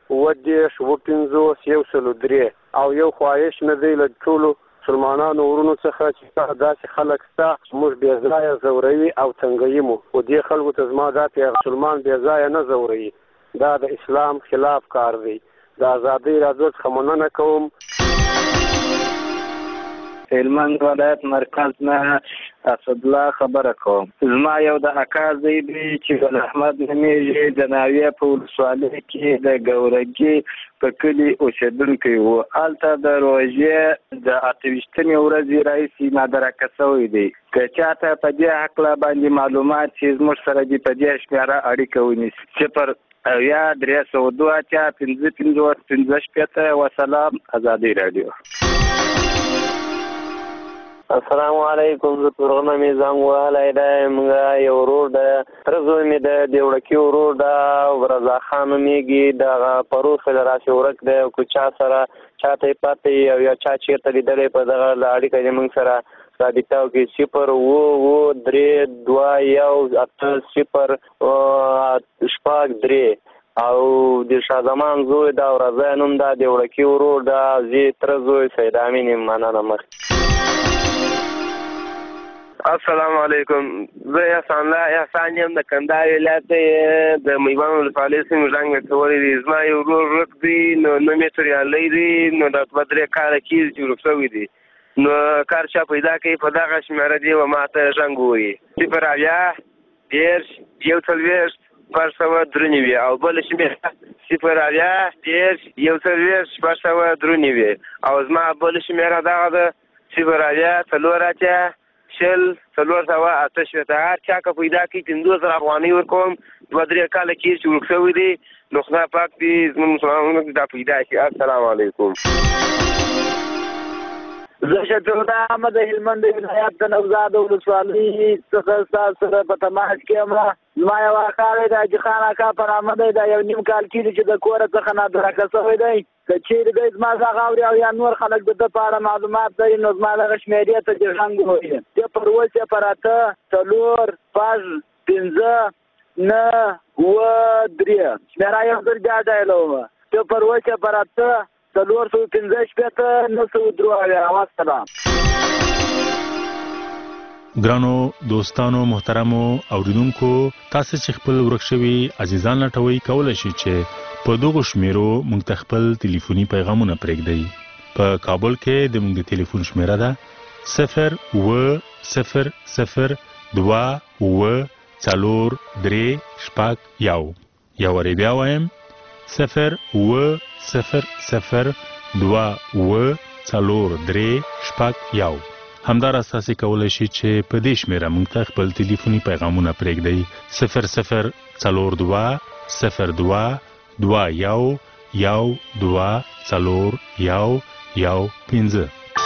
90 103 او یو خواهش مې دی له ټولو مسلمانانو ورونو څخه چې داسې خلک شته موږ بې ځایه ځوروي او تنګوي مو و دې خلکو ته زما دا مسلمان بې ځایه نه ځوروي. دا د اسلام خلاف کار دی. د ازادۍ راډیو څخه مننه کوم. هلمند ولایت مرکز نه اسدالله خبره کوم. زما یو د اکا زوی دی چې ګل احمد نومیږي د ناویه په ولسوالۍ کې د ګورګي په کلي اوسېدونکی و. هلته د روژې د 28مې ورځې راهیسې نادرکه شوی دی. که چاته په دې هکله باندې معلومات چې زموږ سره دې په دې شمېره اړیکه ونیسي 0 وسلام. ازادۍ راډیو. السلام علیکم. زه تورغنه مې زنګ وهلی دی. موږ یو ورور دی تره زوی مې دی د وړکي ورور ده رضا خان نومېږي. دغه پروس کله راسې ورک دی او که چا سره چاته یې پته او یا چا چېرته لیدلی په دغه اړیکه یې موږ سره رابطه وکړي 0 او د شاه زمان زوی دا او رضا نوم دا د وړکي ورور دا زی تره زوی سید امین مننه مخ. السلام علیکم. زه احسان یم د کندهار ولایت د میوان ولسوالۍ سیمې ژوند کولی دی. زما یو ورور ورک دی نو 9 میتریالی دی نو دا 2 کاله کېږي چې ورک شوی دی نو کار چا پیدا کوي په دغه شمېره دی و ما ته ژوند ووایي 0 143 او بل شمېره 0 143 او زما بل شمېره دغه ده 0 شل 408 هر چا که پیدا کړي 5,000 افغانۍ ورکوم 2-3 کاله کېږي چې ورک شوی دی نو خدای پاک دې زموږ مسلمانانو دا پیدا کړي. السلام علیکم. زه شکر احمد هلمند ولایت د نوزاد ولسوالۍ څخه ستاسو سره په تماس کې یم. زما یو اکا دی د حاجي خان اکا په نامه دی دا 1 نیم کال کېږي چې د کوره څخه نادرکه شوی دی. که چیرې دی زما څخه اوري او یا نور خلک د ده په اړه معلومات لري نو زما دغه شمېرې ته دې زنګ ووهي 0 شمېره یو ځل بیا ډایلوم 0 415 وسلام. ګرانو دوستانو محترمو اوریدونکو تاسو چې خپل ورک شوي عزیزان لټوي کولای شئ چې په دغه شمیرو موږ ته خپل ټلیفوني پیغامونه پرېږدئ. په کابل کې د موږ د ټلیفون شمیره ده 0 یا وری بیا وایم 0 2 2 0304361 همدارس تاسو کولای شئ چې په دې شمیره موږ ته خپل ټلیفوني پیغامونه پرېږدئ 000221204115.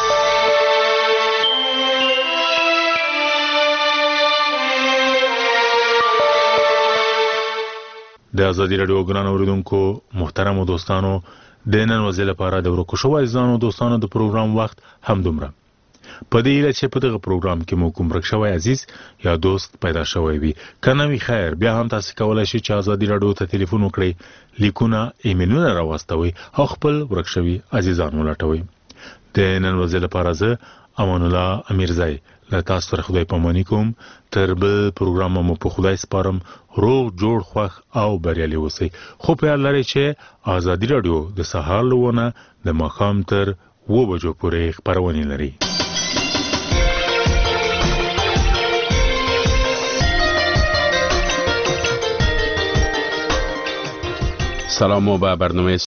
د ازادي رادیو ګران اوریدونکو محترم دوستانو د نن ورځې لپاره د ورکو شوی ځانو دوستانو د پروګرام وخت هم دومره. په دې اله چې په دغه پروګرام کې مو کوم رښتوي عزیز یا دوست پیدا شوی وي کنه وی خیر بیا هم تاسو کولای شئ چې ازادي رادیو ته ټلیفون وکړئ لیکونه ایمیلونه راوستوي او خپل ورکشوي عزیزان ولټوي. د نن ورځې لپاره زه امان الله امیرزای له تاسو سره خدای پاماني کوم تر بل پروګرام مو په خدای سپارم روغ جوړ خوښ او بریالي اوسئ. خو په یاد لرئ چې ازادي رادیو د سهار لونه د ماښام تر 2 بجو پورې خبرونه لري. سلام و به برنامه